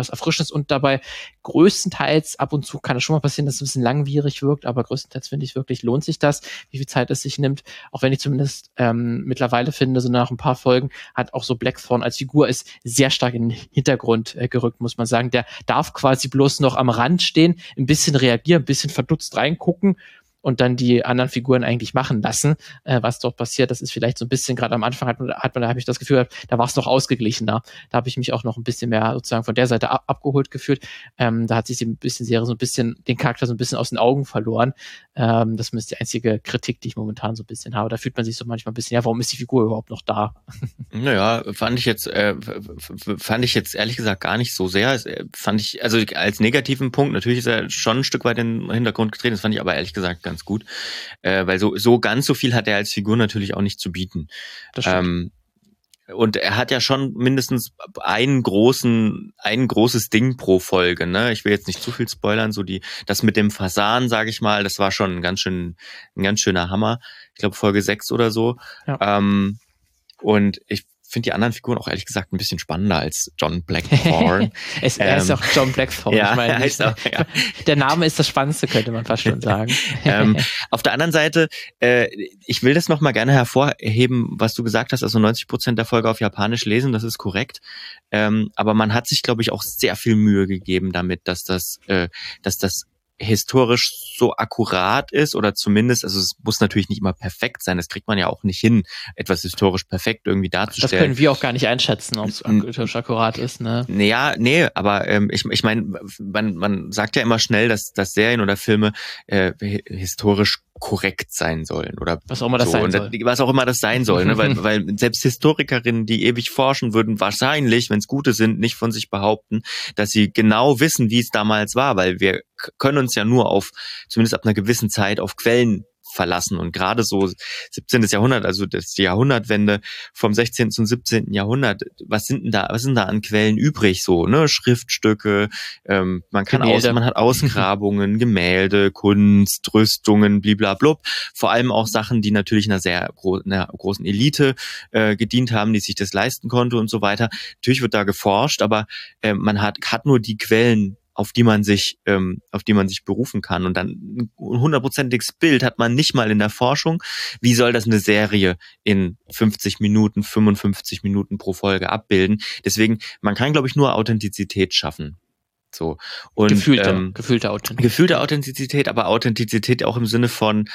ist und dabei größtenteils, ab und zu kann es schon mal passieren, dass es ein bisschen langwierig wirkt, aber größtenteils finde ich wirklich, lohnt sich das, wie viel Zeit es sich nimmt, auch wenn ich zumindest mittlerweile finde, so nach ein paar Folgen hat auch so Blackthorn als Figur ist sehr stark in den Hintergrund gerückt, muss man sagen. Der darf quasi bloß noch am Rand stehen, ein bisschen reagieren, ein bisschen verdutzt reingucken und dann die anderen Figuren eigentlich machen lassen, was dort passiert. Das ist vielleicht so ein bisschen, gerade am Anfang da habe ich das Gefühl, da war es noch ausgeglichener. Da habe ich mich auch noch ein bisschen mehr sozusagen von der Seite abgeholt gefühlt. Da hat sich die Serie so ein bisschen, den Charakter so ein bisschen aus den Augen verloren. Das ist die einzige Kritik, die ich momentan so ein bisschen habe. Da fühlt man sich so manchmal ein bisschen, ja, warum ist die Figur überhaupt noch da? Naja, fand ich jetzt ehrlich gesagt gar nicht so sehr. Fand ich, also als negativen Punkt, natürlich ist er schon ein Stück weit in den Hintergrund getreten, das fand ich aber ehrlich gesagt ganz gut, weil so ganz so viel hat er als Figur natürlich auch nicht zu bieten. Das stimmt. Und er hat ja schon mindestens ein großes Ding pro Folge, ne? Ich will jetzt nicht zu viel spoilern, das mit dem Fasan, sage ich mal, das war schon ein ganz schöner Hammer. Ich glaube Folge 6 oder so. Ja. Und ich finde die anderen Figuren auch ehrlich gesagt ein bisschen spannender als John Blackthorne. Er ist auch John Blackthorne. Ja, ich meine, heißt auch, ja. Der Name ist das Spannendste, könnte man fast schon sagen. Auf der anderen Seite, ich will das nochmal gerne hervorheben, was du gesagt hast, also 90% der Folge auf Japanisch lesen, das ist korrekt. Aber man hat sich, glaube ich, auch sehr viel Mühe gegeben damit, dass das historisch so akkurat ist oder zumindest, also es muss natürlich nicht immer perfekt sein, das kriegt man ja auch nicht hin, etwas historisch perfekt irgendwie darzustellen. Das können wir auch gar nicht einschätzen, ob es historisch akkurat ist, ne? Naja, nee, aber ich meine, man sagt ja immer schnell, dass Serien oder Filme historisch korrekt sein sollen oder was auch immer das sein soll. Was auch immer das sein soll, ne? weil selbst Historikerinnen, die ewig forschen, würden wahrscheinlich, wenn es gute sind, nicht von sich behaupten, dass sie genau wissen, wie es damals war, weil wir können uns ja nur zumindest ab einer gewissen Zeit auf Quellen verlassen und gerade so 17. Jahrhundert, also die Jahrhundertwende vom 16. zum 17. Jahrhundert, was sind da an Quellen übrig, so, ne, Schriftstücke, man hat Ausgrabungen, Gemälde, Kunst, Rüstungen, bliblablub, vor allem auch Sachen, die natürlich einer sehr großen Elite gedient haben, die sich das leisten konnte und so weiter. Natürlich wird da geforscht, aber man hat nur die Quellen, auf die man sich berufen kann. Und dann ein 100%iges Bild hat man nicht mal in der Forschung. Wie soll das eine Serie in 50 Minuten, 55 Minuten pro Folge abbilden? Deswegen, man kann, glaube ich, nur Authentizität schaffen. So. Und, gefühlte Authentizität. Gefühlte Authentizität, aber Authentizität auch im Sinne von,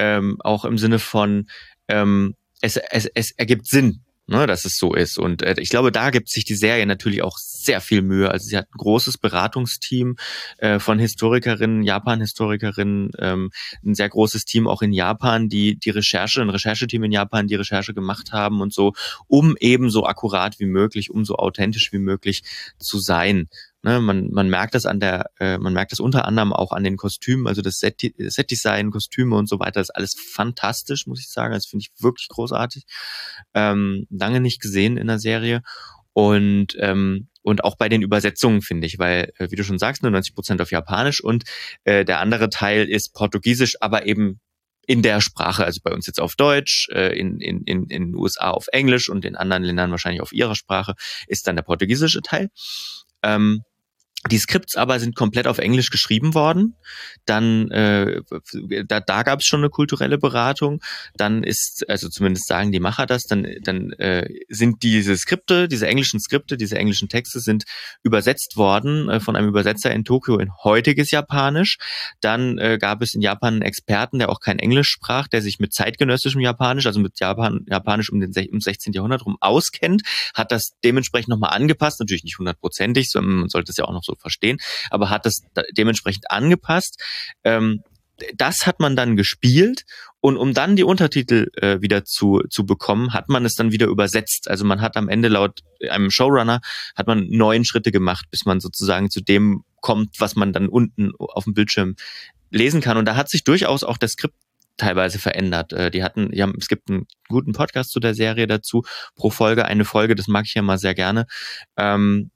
es ergibt Sinn, ne, dass es so ist. Und ich glaube, da gibt sich die Serie natürlich auch sehr viel Mühe. Also sie hat ein großes Beratungsteam von Historikerinnen, Japan-Historikerinnen, ein sehr großes Team auch in Japan, ein Rechercheteam in Japan, die Recherche gemacht haben und so, um eben so akkurat wie möglich, um so authentisch wie möglich zu sein. Ne, man merkt das unter anderem auch an den Kostümen, also das Setdesign, Kostüme und so weiter, das ist alles fantastisch, muss ich sagen. Das finde ich wirklich großartig. Lange nicht gesehen in der Serie. Und auch bei den Übersetzungen, finde ich, weil, wie du schon sagst, nur 90% auf Japanisch und der andere Teil ist Portugiesisch, aber eben in der Sprache, also bei uns jetzt auf Deutsch, in den USA auf Englisch und in anderen Ländern wahrscheinlich auf ihrer Sprache, ist dann der portugiesische Teil. Die Skripts aber sind komplett auf Englisch geschrieben worden. Dann da gab es schon eine kulturelle Beratung. Dann ist, also zumindest sagen die Macher das, dann sind diese englischen Skripte, diese englischen Texte sind übersetzt worden von einem Übersetzer in Tokio in heutiges Japanisch. Dann gab es in Japan einen Experten, der auch kein Englisch sprach, der sich mit zeitgenössischem Japanisch, also mit Japanisch um 16. Jahrhundert rum auskennt, hat das dementsprechend nochmal angepasst, natürlich nicht 100%, sondern man sollte es ja auch noch so verstehen, aber hat das dementsprechend angepasst. Das hat man dann gespielt und um dann die Untertitel wieder zu bekommen, hat man es dann wieder übersetzt. Also man hat am Ende laut einem Showrunner hat man 9 Schritte gemacht, bis man sozusagen zu dem kommt, was man dann unten auf dem Bildschirm lesen kann. Und da hat sich durchaus auch das Skript teilweise verändert. Es gibt einen guten Podcast zu der Serie dazu, pro Folge eine Folge, das mag ich ja mal sehr gerne.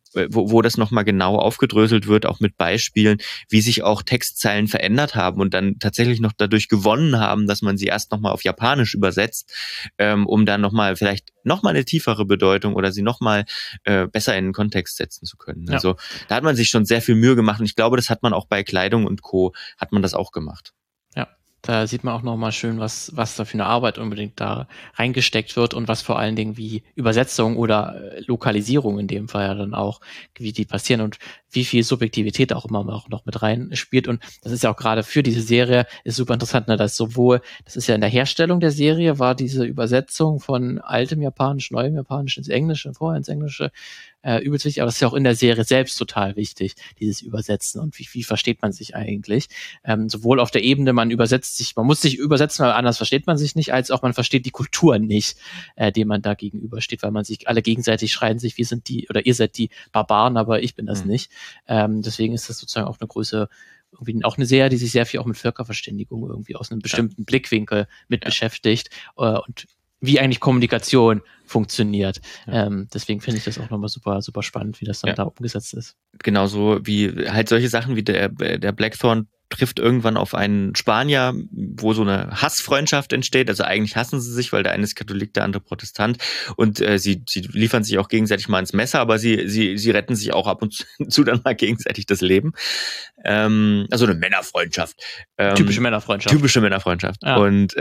wo das nochmal genau aufgedröselt wird, auch mit Beispielen, wie sich auch Textzeilen verändert haben und dann tatsächlich noch dadurch gewonnen haben, dass man sie erst nochmal auf Japanisch übersetzt, um dann vielleicht nochmal eine tiefere Bedeutung oder sie nochmal besser in den Kontext setzen zu können. Ja. Also da hat man sich schon sehr viel Mühe gemacht und ich glaube, das hat man auch bei Kleidung und Co. hat man das auch gemacht. Ja. Da sieht man auch nochmal schön, was da für eine Arbeit unbedingt da reingesteckt wird und was vor allen Dingen wie Übersetzung oder Lokalisierung in dem Fall ja dann auch, wie die passieren und wie viel Subjektivität auch immer noch mit rein spielt. Und das ist ja auch gerade für diese Serie ist super interessant, ne, dass das ist ja in der Herstellung der Serie, war diese Übersetzung von altem Japanisch, neuem Japanisch ins Englische, vorher ins Englische, übelst wichtig, aber das ist ja auch in der Serie selbst total wichtig, dieses Übersetzen und wie versteht man sich eigentlich. Sowohl auf der Ebene, man muss sich übersetzen, weil anders versteht man sich nicht, als auch man versteht die Kultur nicht, dem man da gegenübersteht, weil man sich alle gegenseitig schreien sich, ihr seid die Barbaren, aber ich bin das nicht. Deswegen ist das sozusagen auch eine Größe, irgendwie auch eine Serie, die sich sehr viel auch mit Völkerverständigung irgendwie aus einem bestimmten Blickwinkel mit beschäftigt und wie eigentlich Kommunikation funktioniert. Ja. Deswegen finde ich das auch nochmal super, super spannend, wie das dann da umgesetzt ist. Genauso wie halt solche Sachen wie der Blackthorn trifft irgendwann auf einen Spanier, wo so eine Hassfreundschaft entsteht. Also eigentlich hassen sie sich, weil der eine ist Katholik, der andere Protestant. Und sie liefern sich auch gegenseitig mal ins Messer, aber sie retten sich auch ab und zu dann mal gegenseitig das Leben. Also eine Männerfreundschaft. Typische Männerfreundschaft. Ja. Und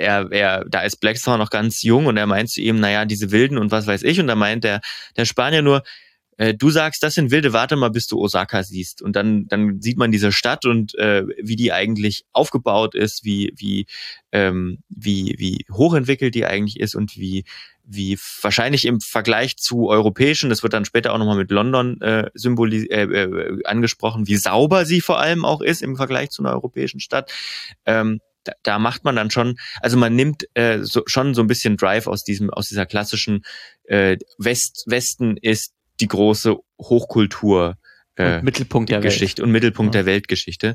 da ist Blackthorn noch ganz jung und er meint zu ihm, naja, diese Wilden und was weiß ich. Und da meint der Spanier nur, du sagst, das sind Wilde, warte mal, bis du Osaka siehst. Und dann sieht man diese Stadt und wie die eigentlich aufgebaut ist, wie hochentwickelt die eigentlich ist und wie wahrscheinlich im Vergleich zu europäischen, das wird dann später auch nochmal mit London angesprochen, wie sauber sie vor allem auch ist im Vergleich zu einer europäischen Stadt. Da macht man dann schon, also man nimmt schon so ein bisschen Drive aus dieser klassischen Westen ist die große Hochkultur und Mittelpunkt der Geschichte und Mittelpunkt der Weltgeschichte.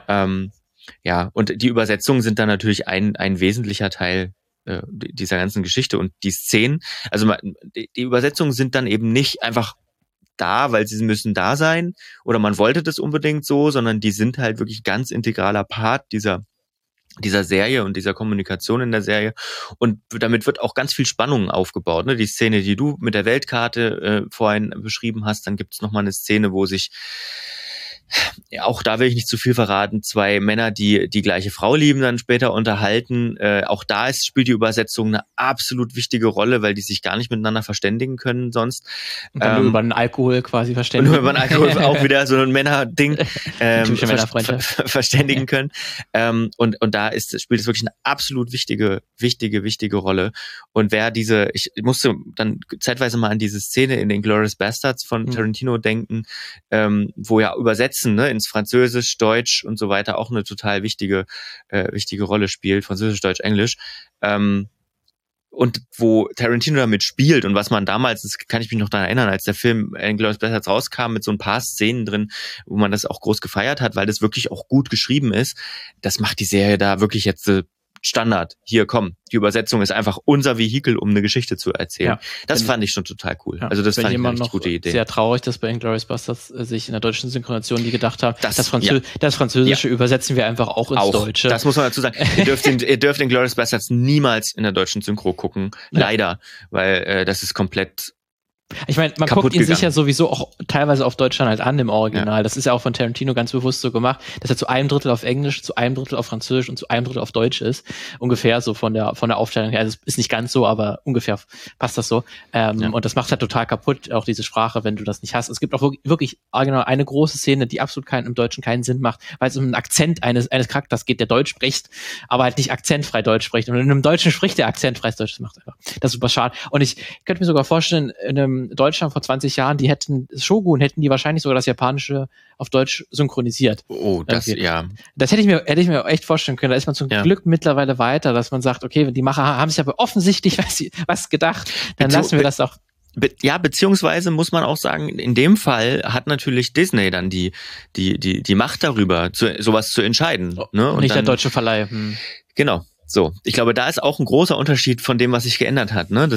Ja. Und die Übersetzungen sind dann natürlich ein wesentlicher Teil dieser ganzen Geschichte und die Szenen, also die Übersetzungen sind dann eben nicht einfach da, weil sie müssen da sein oder man wollte das unbedingt so, sondern die sind halt wirklich ganz integraler Part dieser Serie und dieser Kommunikation in der Serie und damit wird auch ganz viel Spannung aufgebaut. Ne? Die Szene, die du mit der Weltkarte vorhin beschrieben hast, dann gibt es nochmal eine Szene, wo sich, auch da will ich nicht zu viel verraten, zwei Männer, die gleiche Frau lieben, dann später unterhalten. Auch da spielt die Übersetzung eine absolut wichtige Rolle, weil die sich gar nicht miteinander verständigen können sonst. Und dann nur über den Alkohol quasi verständigen. Nur über den Alkohol auch wieder so ein Männerding verständigen können. Und da spielt es wirklich eine absolut wichtige Rolle. Und ich musste dann zeitweise mal an diese Szene in den Inglourious Basterds von Tarantino denken, wo ja Übersetzen ins Französisch, Deutsch und so weiter auch eine total wichtige Rolle spielt, Französisch, Deutsch, Englisch. Und wo Tarantino damit spielt und was man damals, das kann ich mich noch daran erinnern, als der Film Inglourious Basterds rauskam, mit so ein paar Szenen drin, wo man das auch groß gefeiert hat, weil das wirklich auch gut geschrieben ist, das macht die Serie da wirklich jetzt Standard. Hier, komm, die Übersetzung ist einfach unser Vehikel, um eine Geschichte zu erzählen. Ja, das fand ich schon total cool. Ja, also das fand ich eine richtig gute Idee. Sehr traurig, dass bei Inglourious Basterds sich in der deutschen Synchronisation die gedacht haben, das Französische übersetzen wir einfach auch ins Deutsche. Das muss man dazu sagen. Ihr dürft Inglourious Basterds niemals in der deutschen Synchro gucken. Leider, weil das ist komplett. Ich meine, man guckt ihn sich ja sowieso auch teilweise auf Deutsch dann halt an im Original. Ja. Das ist ja auch von Tarantino ganz bewusst so gemacht, dass er zu einem Drittel auf Englisch, zu einem Drittel auf Französisch und zu einem Drittel auf Deutsch ist. Ungefähr so von der Aufteilung her. Also es ist nicht ganz so, aber ungefähr passt das so. Und das macht halt total kaputt, auch diese Sprache, wenn du das nicht hast. Es gibt auch wirklich original eine große Szene, die absolut im Deutschen keinen Sinn macht, weil es um einen Akzent eines Charakters geht, der Deutsch spricht, aber halt nicht akzentfrei Deutsch spricht. Und in einem Deutschen spricht der akzentfrei Deutsch. Das macht einfach. Das ist super schade. Und ich könnte mir sogar vorstellen, in einem Deutschland vor 20 Jahren, hätten die wahrscheinlich sogar das Japanische auf Deutsch synchronisiert. Oh, das, irgendwie. Ja. Das hätte ich mir echt vorstellen können. Da ist man zum Glück mittlerweile weiter, dass man sagt, okay, die Macher haben sich aber offensichtlich was gedacht, dann lassen wir das auch. Beziehungsweise muss man auch sagen, in dem Fall hat natürlich Disney dann die Macht darüber, sowas zu entscheiden. Ne? Und nicht der deutsche Verleih. Genau. So, ich glaube, da ist auch ein großer Unterschied von dem, was sich geändert hat, ne?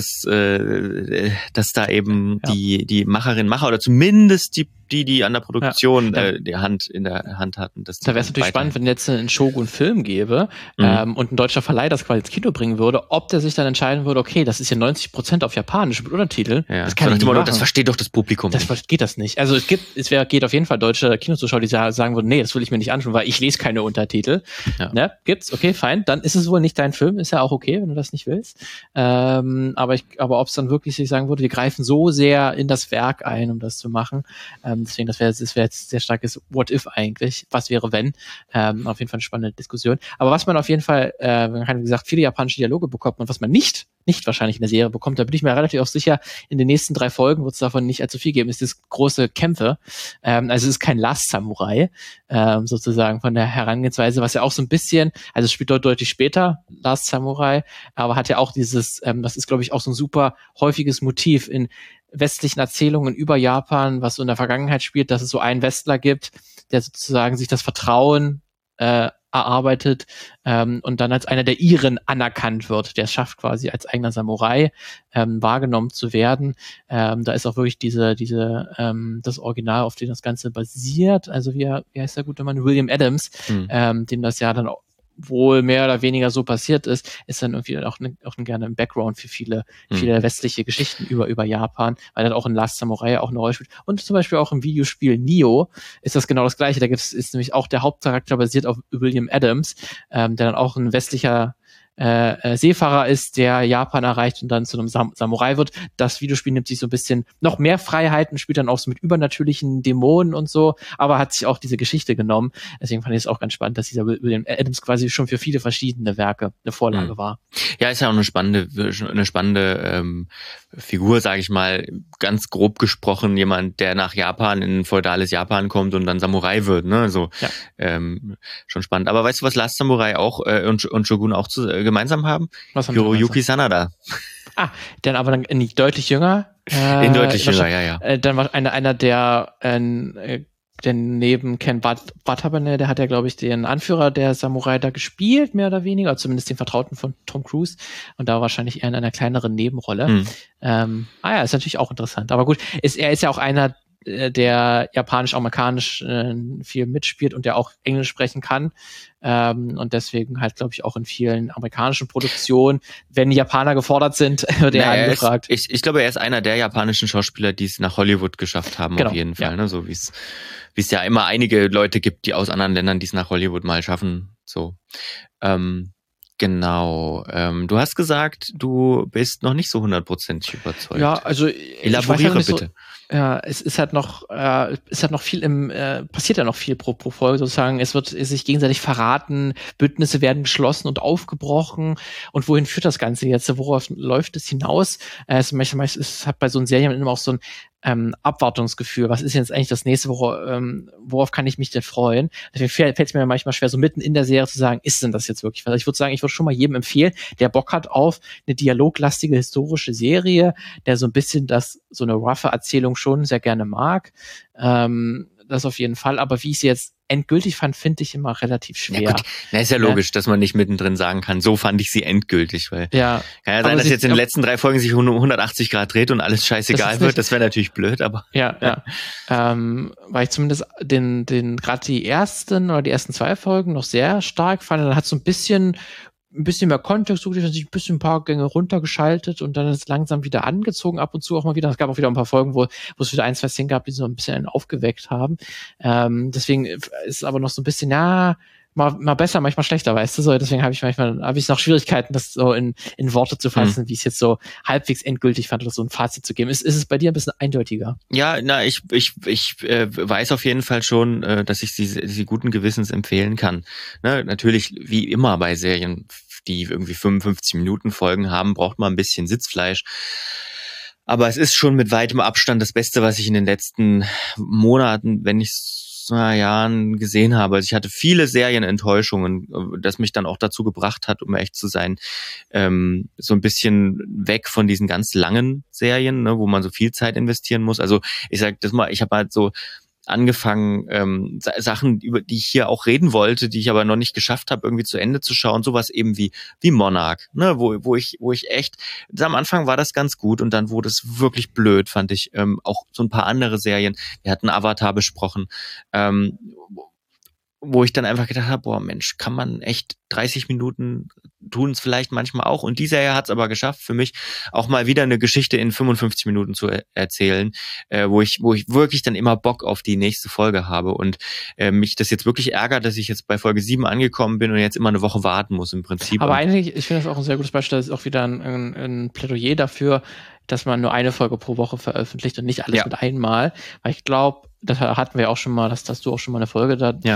Dass da eben die Macher oder zumindest die an der Produktion die Hand in der Hand hatten. Da wäre es natürlich spannend, wenn jetzt einen Shogun-Film gäbe und ein deutscher Verleih das quasi ins Kino bringen würde, ob der sich dann entscheiden würde, okay, das ist ja 90% auf Japanisch mit Untertiteln. Ja. Das kann ich nicht machen. Das versteht doch das Publikum nicht. Geht das nicht. Also geht auf jeden Fall deutsche Kinozuschauer, die sagen würden, nee, das will ich mir nicht anschauen, weil ich lese keine Untertitel. Ja. Ne? Gibt's, okay, fein. Dann ist es wohl nicht dein Film, ist ja auch okay, wenn du das nicht willst. Aber ob es dann wirklich sich sagen würde, wir greifen so sehr in das Werk ein, um das zu machen. Deswegen, das wäre jetzt sehr starkes What-If eigentlich. Was wäre, wenn? Auf jeden Fall eine spannende Diskussion. Aber was man auf jeden Fall, man hat gesagt, viele japanische Dialoge bekommt und was man nicht wahrscheinlich in der Serie bekommt, da bin ich mir relativ auch sicher, in den nächsten 3 Folgen wird es davon nicht allzu viel geben, ist das große Kämpfe. Also es ist kein Last Samurai, sozusagen von der Herangehensweise, was ja auch so ein bisschen, also es spielt dort deutlich später, Last Samurai, aber hat ja auch dieses, das ist glaube ich auch so ein super häufiges Motiv in westlichen Erzählungen über Japan, was so in der Vergangenheit spielt, dass es so einen Westler gibt, der sozusagen sich das Vertrauen erarbeitet und dann als einer der Iren anerkannt wird, der es schafft quasi als eigener Samurai wahrgenommen zu werden. Da ist auch wirklich das Original, auf dem das Ganze basiert. Also wie heißt der gute Mann? William Adams, dem das ja dann auch wohl mehr oder weniger so passiert ist dann irgendwie auch gerne im Background für viele westliche Geschichten über Japan, weil dann auch in Last Samurai auch eine Rolle spielt. Und zum Beispiel auch im Videospiel Nioh ist das genau das Gleiche. Da ist nämlich auch der Hauptcharakter basiert auf William Adams, der dann auch ein westlicher Seefahrer ist, der Japan erreicht und dann zu einem Samurai wird. Das Videospiel nimmt sich so ein bisschen noch mehr Freiheiten, spielt dann auch so mit übernatürlichen Dämonen und so, aber hat sich auch diese Geschichte genommen. Deswegen fand ich es auch ganz spannend, dass dieser William Adams quasi schon für viele verschiedene Werke eine Vorlage war. Ja, ist ja auch eine spannende Figur, sage ich mal, ganz grob gesprochen, jemand, der nach Japan, in ein feudales Japan kommt und dann Samurai wird, ne? Also schon spannend. Aber weißt du, was Last Samurai auch und Shogun auch gemeinsam haben? Hiroyuki Sanada. Dann aber dann deutlich jünger. Deutlich jünger, ja. Dann war einer der neben Ken Watanabe, der hat ja, glaube ich, den Anführer der Samurai da gespielt, mehr oder weniger, zumindest den Vertrauten von Tom Cruise und da wahrscheinlich eher in einer kleineren Nebenrolle. Ist natürlich auch interessant. Aber gut, er ist ja auch einer, der japanisch-amerikanisch viel mitspielt und der auch Englisch sprechen kann. Und deswegen halt, glaube ich, auch in vielen amerikanischen Produktionen, wenn Japaner gefordert sind, wird er angefragt. Ich glaube, er ist einer der japanischen Schauspieler, die es nach Hollywood geschafft haben, auf jeden Fall. Ne? So wie es ja immer einige Leute gibt, die aus anderen Ländern, die es nach Hollywood mal schaffen. So. Genau. Du hast gesagt, du bist noch nicht so 100% überzeugt. Ja, also elaboriere bitte. So, ja, es ist halt noch viel passiert ja noch viel pro Folge sozusagen. Es wird sich gegenseitig verraten, Bündnisse werden geschlossen und aufgebrochen. Und wohin führt das Ganze jetzt? Worauf läuft es hinaus? Es hat bei so einen Serien immer auch so ein Abwartungsgefühl. Was ist jetzt eigentlich das nächste, worauf kann ich mich denn freuen? Deswegen fällt es mir manchmal schwer, so mitten in der Serie zu sagen, ist denn das jetzt wirklich was? Ich würde sagen, ich würde schon mal jedem empfehlen, der Bock hat auf eine dialoglastige historische Serie, der so ein bisschen so eine roughe Erzählung schon sehr gerne mag. Das auf jeden Fall. Aber wie ich sie jetzt endgültig fand, finde ich immer relativ schwer. Ja, gut. Ist ja logisch, dass man nicht mittendrin sagen kann, so fand ich sie endgültig, weil kann ja sein, dass jetzt in den letzten 3 Folgen sich 180 Grad dreht und alles scheißegal wird. Das wäre natürlich blöd, aber weil ich zumindest gerade die ersten 2 Folgen noch sehr stark fand. Dann hat so ein bisschen mehr Kontext, wirklich, sich ein bisschen ein paar Gänge runtergeschaltet und dann ist es langsam wieder angezogen, ab und zu auch mal wieder. Es gab auch wieder ein paar Folgen, wo es wieder 1, 2 Szenen gab, die so ein bisschen einen aufgeweckt haben. Deswegen ist es aber noch so ein bisschen, mal besser, manchmal schlechter, weißt du so. Deswegen habe ich noch Schwierigkeiten, das so in Worte zu fassen, wie ich es jetzt so halbwegs endgültig fand, oder so ein Fazit zu geben. Ist es bei dir ein bisschen eindeutiger? Ja, ich weiß auf jeden Fall schon, dass ich sie guten Gewissens empfehlen kann. Ne, natürlich, wie immer bei Serien, die irgendwie 55 Minuten Folgen haben, braucht man ein bisschen Sitzfleisch. Aber es ist schon mit weitem Abstand das Beste, was ich in den letzten Monaten, wenn nicht Jahren gesehen habe. Also ich hatte viele Serienenttäuschungen, das mich dann auch dazu gebracht hat, um echt zu sein, so ein bisschen weg von diesen ganz langen Serien, ne, wo man so viel Zeit investieren muss. Also ich sag das mal, ich habe halt so angefangen, Sachen, über die ich hier auch reden wollte, die ich aber noch nicht geschafft habe, irgendwie zu Ende zu schauen. Sowas eben wie Monarch, ne, wo ich echt, am Anfang war das ganz gut und dann wurde es wirklich blöd, fand ich. Auch so ein paar andere Serien. Wir hatten Avatar besprochen, wo ich dann einfach gedacht habe, boah Mensch, kann man echt 30 Minuten tun es vielleicht manchmal auch. Und die Serie hat es aber geschafft, für mich auch mal wieder eine Geschichte in 55 Minuten zu erzählen, wo ich wirklich dann immer Bock auf die nächste Folge habe. Und mich das jetzt wirklich ärgert, dass ich jetzt bei Folge 7 angekommen bin und jetzt immer eine Woche warten muss im Prinzip. Aber eigentlich, ich finde das auch ein sehr gutes Beispiel, das ist auch wieder ein Plädoyer dafür, dass man nur eine Folge pro Woche veröffentlicht und nicht alles mit einmal. Weil ich glaube, das hatten wir auch schon mal, das hast du auch schon mal eine Folge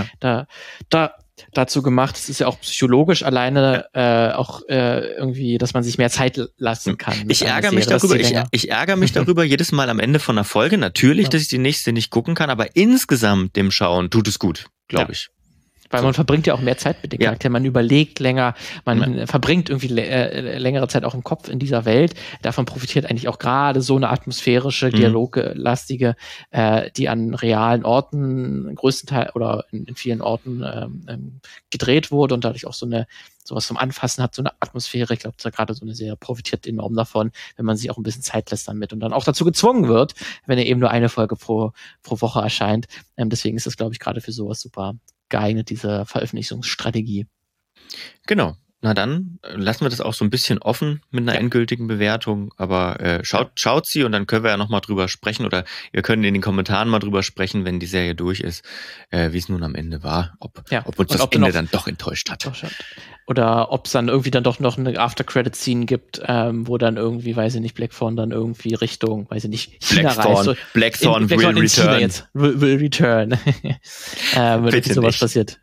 dazu gemacht. Es ist ja auch psychologisch alleine auch irgendwie, dass man sich mehr Zeit lassen kann. Ich ärgere mich darüber. Ich ärgere mich darüber jedes Mal am Ende von einer Folge. Natürlich, dass ich die nächste nicht gucken kann, aber insgesamt dem Schauen tut es gut, glaube ich. Weil man verbringt ja auch mehr Zeit mit den Charakteren, man überlegt länger, man verbringt irgendwie längere Zeit auch im Kopf in dieser Welt. Davon profitiert eigentlich auch gerade so eine atmosphärische, dialoglastige, die an realen Orten größtenteils oder in vielen Orten gedreht wurde und dadurch auch sowas zum Anfassen hat, so eine Atmosphäre. Ich glaube, gerade so eine Serie profitiert enorm davon, wenn man sich auch ein bisschen Zeit lässt damit und dann auch dazu gezwungen wird, wenn eben nur eine Folge pro Woche erscheint. Deswegen ist das, glaube ich, gerade für sowas super geeignet, diese Veröffentlichungsstrategie. Genau. Na dann lassen wir das auch so ein bisschen offen mit einer endgültigen Bewertung, aber schaut sie und dann können wir ja nochmal drüber sprechen oder ihr könnt in den Kommentaren mal drüber sprechen, wenn die Serie durch ist, wie es nun am Ende war, ob uns das Ende dann doch enttäuscht hat. Oder ob es dann irgendwie dann doch noch eine After-Credit-Scene gibt, wo dann irgendwie, weiß ich nicht, Blackthorn dann irgendwie Richtung, weiß ich nicht, China reist. Blackthorn will return. Will return. Wenn sowas passiert.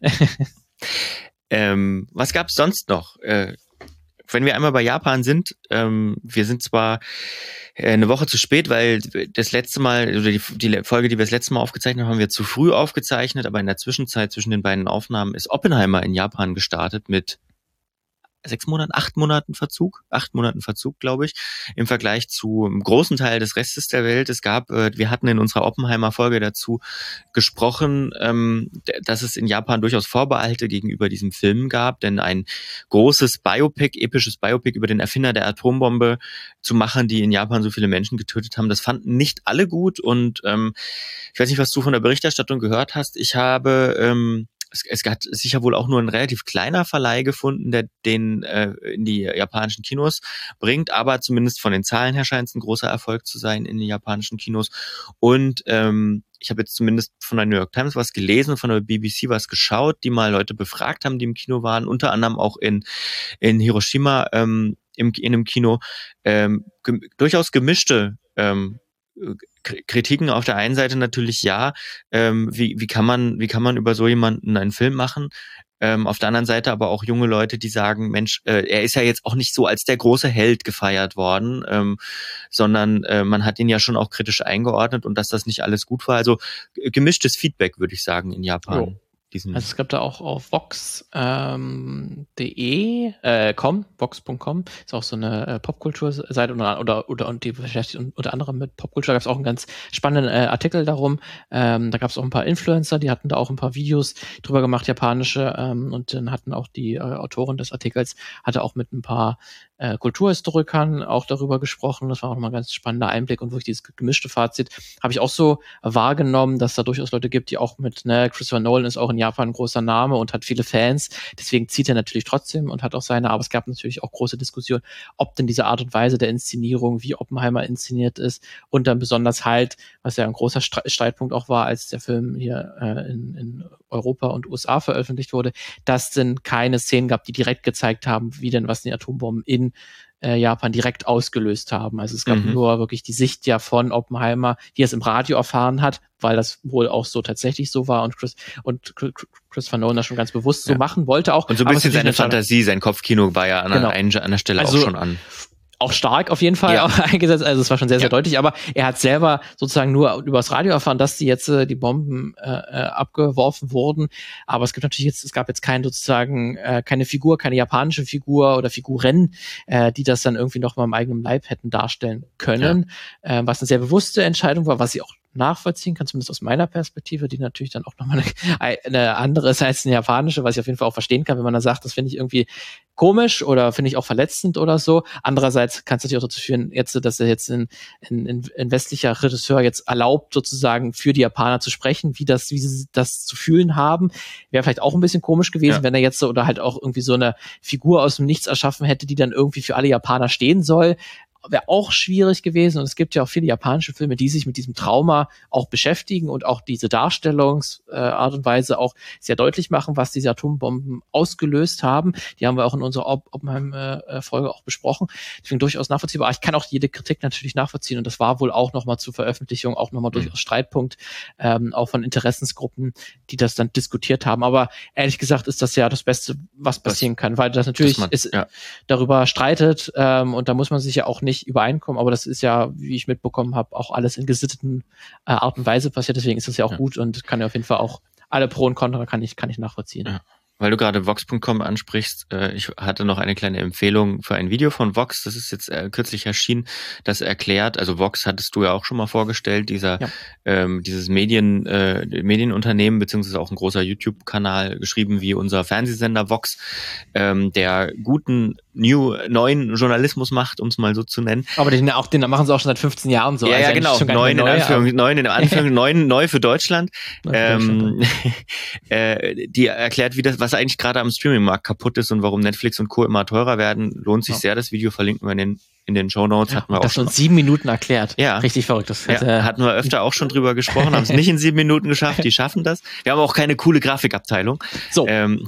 Was gab's sonst noch? Wenn wir einmal bei Japan sind, wir sind zwar eine Woche zu spät, weil das letzte Mal, oder die Folge, die wir das letzte Mal aufgezeichnet haben, wir zu früh aufgezeichnet, aber in der Zwischenzeit zwischen den beiden Aufnahmen ist Oppenheimer in Japan gestartet mit 8 Monaten Verzug, glaube ich, im Vergleich zu einem großen Teil des Restes der Welt. Wir hatten in unserer Oppenheimer-Folge dazu gesprochen, dass es in Japan durchaus Vorbehalte gegenüber diesem Film gab, denn ein großes episches Biopic über den Erfinder der Atombombe zu machen, die in Japan so viele Menschen getötet haben, das fanden nicht alle gut und ich weiß nicht, was du von der Berichterstattung gehört hast. Ich habe es hat sicher wohl auch nur ein relativ kleiner Verleih gefunden, der den in die japanischen Kinos bringt, aber zumindest von den Zahlen her scheint es ein großer Erfolg zu sein in den japanischen Kinos. Und ich habe jetzt zumindest von der New York Times was gelesen, von der BBC was geschaut, die mal Leute befragt haben, die im Kino waren, unter anderem auch in Hiroshima in einem Kino. Durchaus gemischte Kritiken. Auf der einen Seite natürlich wie kann man über so jemanden einen Film machen? Auf der anderen Seite aber auch junge Leute, die sagen, Mensch, er ist ja jetzt auch nicht so als der große Held gefeiert worden, sondern man hat ihn ja schon auch kritisch eingeordnet und dass das nicht alles gut war. Also gemischtes Feedback, würde ich sagen, in Japan. Oh. Also es gab da auch auf vox.com, ist auch so eine Popkulturseite und die beschäftigt unter anderem mit Popkultur. Da gab es auch einen ganz spannenden Artikel darum. Da gab es auch ein paar Influencer, die hatten da auch ein paar Videos drüber gemacht, japanische, und dann hatten auch die Autorin des Artikels, hatte auch mit ein paar Kulturhistorikern auch darüber gesprochen. Das war auch nochmal ein ganz spannender Einblick und wirklich dieses gemischte Fazit habe ich auch so wahrgenommen, dass da durchaus Leute gibt, die auch Christopher Nolan ist auch in Japan ein großer Name und hat viele Fans, deswegen zieht er natürlich trotzdem und hat auch seine, aber es gab natürlich auch große Diskussionen, ob denn diese Art und Weise der Inszenierung, wie Oppenheimer inszeniert ist und dann besonders halt, was ja ein großer Streitpunkt auch war, als der Film hier in Europa und USA veröffentlicht wurde, dass denn keine Szenen gab, die direkt gezeigt haben, wie denn was die Atombomben in Japan direkt ausgelöst haben. Also es gab nur wirklich die Sicht ja von Oppenheimer, wie er es im Radio erfahren hat, weil das wohl auch so tatsächlich so war und Christopher Nolan das schon ganz bewusst so machen wollte auch. Und so ein bisschen seine Fantasie, sein Kopfkino war ja an einer Stelle also, auch schon an. Auch stark auf jeden Fall auch eingesetzt, also es war schon sehr, sehr deutlich, aber er hat selber sozusagen nur übers Radio erfahren, dass die Bomben abgeworfen wurden, aber es gab jetzt keine Figur, keine japanische Figur oder Figuren, die das dann irgendwie noch mal im eigenen Leib hätten darstellen können, was eine sehr bewusste Entscheidung war, was sie auch nachvollziehen kann, zumindest aus meiner Perspektive, die natürlich dann auch nochmal eine andere ist als eine japanische, was ich auf jeden Fall auch verstehen kann, wenn man da sagt, das finde ich irgendwie komisch oder finde ich auch verletzend oder so. Andererseits kann es natürlich auch dazu führen, dass er jetzt ein westlicher Regisseur jetzt erlaubt, sozusagen für die Japaner zu sprechen, wie sie das zu fühlen haben. Wäre vielleicht auch ein bisschen komisch gewesen, wenn er jetzt so oder halt auch irgendwie so eine Figur aus dem Nichts erschaffen hätte, die dann irgendwie für alle Japaner stehen soll. Wäre auch schwierig gewesen. Und es gibt ja auch viele japanische Filme, die sich mit diesem Trauma auch beschäftigen und auch diese Darstellungsart und Weise auch sehr deutlich machen, was diese Atombomben ausgelöst haben. Die haben wir auch in unserer Oppenheim-Folge auch besprochen. Deswegen durchaus nachvollziehbar. Aber ich kann auch jede Kritik natürlich nachvollziehen. Und das war wohl auch nochmal zur Veröffentlichung auch nochmal durchaus Streitpunkt, auch von Interessensgruppen, die das dann diskutiert haben. Aber ehrlich gesagt ist das ja das Beste, was passieren kann, weil das natürlich darüber streitet. Und da muss man sich ja auch nicht übereinkommen, aber das ist ja, wie ich mitbekommen habe, auch alles in gesitteten Art und Weise passiert, deswegen ist das ja auch gut und kann ja auf jeden Fall auch alle Pro und Contra kann ich nachvollziehen. Ja. Weil du gerade Vox.com ansprichst, ich hatte noch eine kleine Empfehlung für ein Video von Vox, das ist jetzt kürzlich erschienen, das erklärt, also Vox hattest du ja auch schon mal vorgestellt, dieses Medienunternehmen, beziehungsweise auch ein großer YouTube-Kanal, geschrieben wie unser Fernsehsender Vox, der guten neuen Journalismus macht, um es mal so zu nennen. Aber den machen sie auch schon seit 15 Jahren so. Ja, also genau, neu in Anführungszeichen, neu für Deutschland. Die erklärt, was eigentlich gerade am Streaming-Markt kaputt ist und warum Netflix und Co. immer teurer werden. Lohnt sich sehr, das Video verlinken wir in den Shownotes. Hatten wir auch schon 7 Minuten erklärt. Ja. Richtig verrückt. Hatten wir öfter auch schon drüber gesprochen, haben es nicht in 7 Minuten geschafft, die schaffen das. Wir haben auch keine coole Grafikabteilung. So.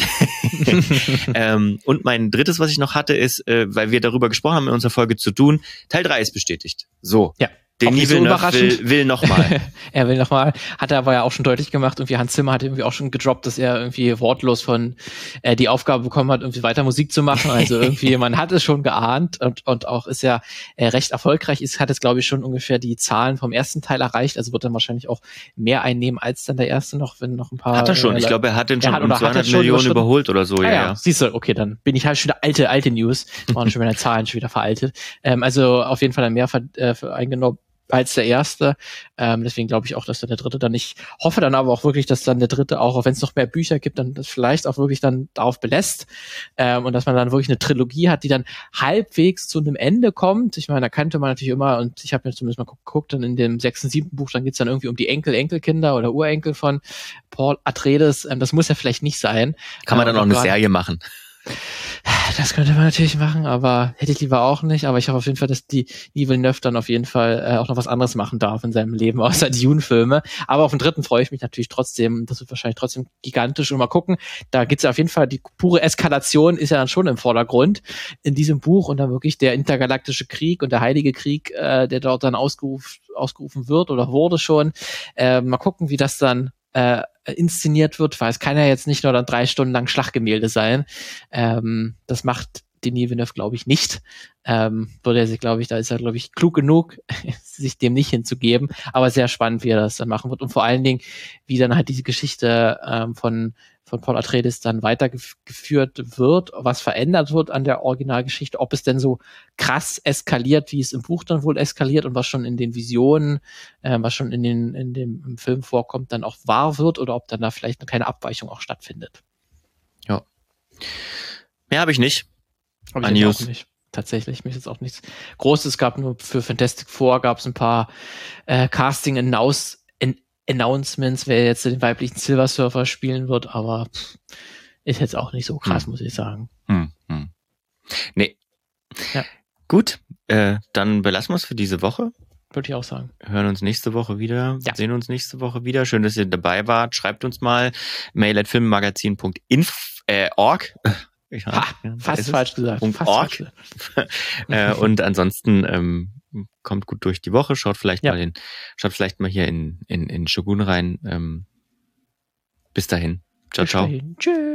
Und mein drittes, was ich noch hatte, ist, weil wir darüber gesprochen haben in unserer Folge zu tun, Teil 3 ist bestätigt. So. Ja. Denis Villeneuve will nochmal. Er will nochmal. Hat er aber ja auch schon deutlich gemacht. Irgendwie Hans Zimmer hat irgendwie auch schon gedroppt, dass er irgendwie wortlos von die Aufgabe bekommen hat, irgendwie weiter Musik zu machen. Also irgendwie, man hat es schon geahnt und auch ist ja recht erfolgreich. Hat jetzt, glaube ich, schon ungefähr die Zahlen vom ersten Teil erreicht. Also wird dann wahrscheinlich auch mehr einnehmen als dann der erste noch, wenn noch ein paar. Hat er schon. Ich glaube, er hat den schon um 200 Millionen überholt oder so. Ja. Siehst du, okay, dann bin ich halt schon wieder alte News. Waren schon meine Zahlen schon wieder veraltet. Also auf jeden Fall dann mehr eingenommen als der erste. Deswegen glaube ich auch, dass dann der dritte dann nicht, hoffe dann aber auch wirklich, dass dann der dritte auch wenn es noch mehr Bücher gibt, dann das vielleicht auch wirklich dann darauf belässt und dass man dann wirklich eine Trilogie hat, die dann halbwegs zu einem Ende kommt. Ich meine, da kannte man natürlich immer, und ich habe mir zumindest mal geguckt, dann in dem 6. und 7. Buch, dann geht's dann irgendwie um die Enkelkinder oder Urenkel von Paul Atreides. Das muss ja vielleicht nicht sein. Kann man dann auch eine Serie machen? Das könnte man natürlich machen, aber hätte ich lieber auch nicht. Aber ich hoffe auf jeden Fall, dass die Villeneuve dann auf jeden Fall auch noch was anderes machen darf in seinem Leben, außer die Dune-Filme. Aber auf den dritten freue ich mich natürlich trotzdem. Das wird wahrscheinlich trotzdem gigantisch. Und mal gucken, da geht's ja auf jeden Fall, die pure Eskalation ist ja dann schon im Vordergrund in diesem Buch. Und dann wirklich der intergalaktische Krieg und der Heilige Krieg, der dort dann ausgerufen wird oder wurde schon. Mal gucken, wie das dann inszeniert wird, weil es kann ja jetzt nicht nur dann 3 Stunden lang Schlachtgemälde sein. Das macht Denis Villeneuve, glaube ich, nicht. Würde er sich, glaube ich, da ist er, glaube ich, klug genug, sich dem nicht hinzugeben. Aber sehr spannend, wie er das dann machen wird. Und vor allen Dingen, wie dann halt diese Geschichte von Paul Atreides dann weitergeführt wird, was verändert wird an der Originalgeschichte, ob es denn so krass eskaliert, wie es im Buch dann wohl eskaliert und was schon in den Visionen, was schon im Film vorkommt, dann auch wahr wird oder ob dann da vielleicht eine kleine Abweichung auch stattfindet. Ja. Mehr habe ich nicht. Habe ich auch nicht. Tatsächlich, mir ist jetzt auch nichts Großes. Es gab nur für Fantastic Four gab es ein paar Announcements, wer jetzt den weiblichen Silver Surfer spielen wird, aber ist jetzt auch nicht so krass, muss ich sagen. Nee. Ja. Gut, dann belassen wir es für diese Woche. Würde ich auch sagen. Hören uns nächste Woche wieder. Ja. Sehen uns nächste Woche wieder. Schön, dass ihr dabei wart. Schreibt uns mal mail@filmmagazin.org. Fast falsch gesagt. Und ansonsten kommt gut durch die Woche. Schaut vielleicht mal hier in Shogun rein. Bis dahin. Ciao, ciao. Tschüss.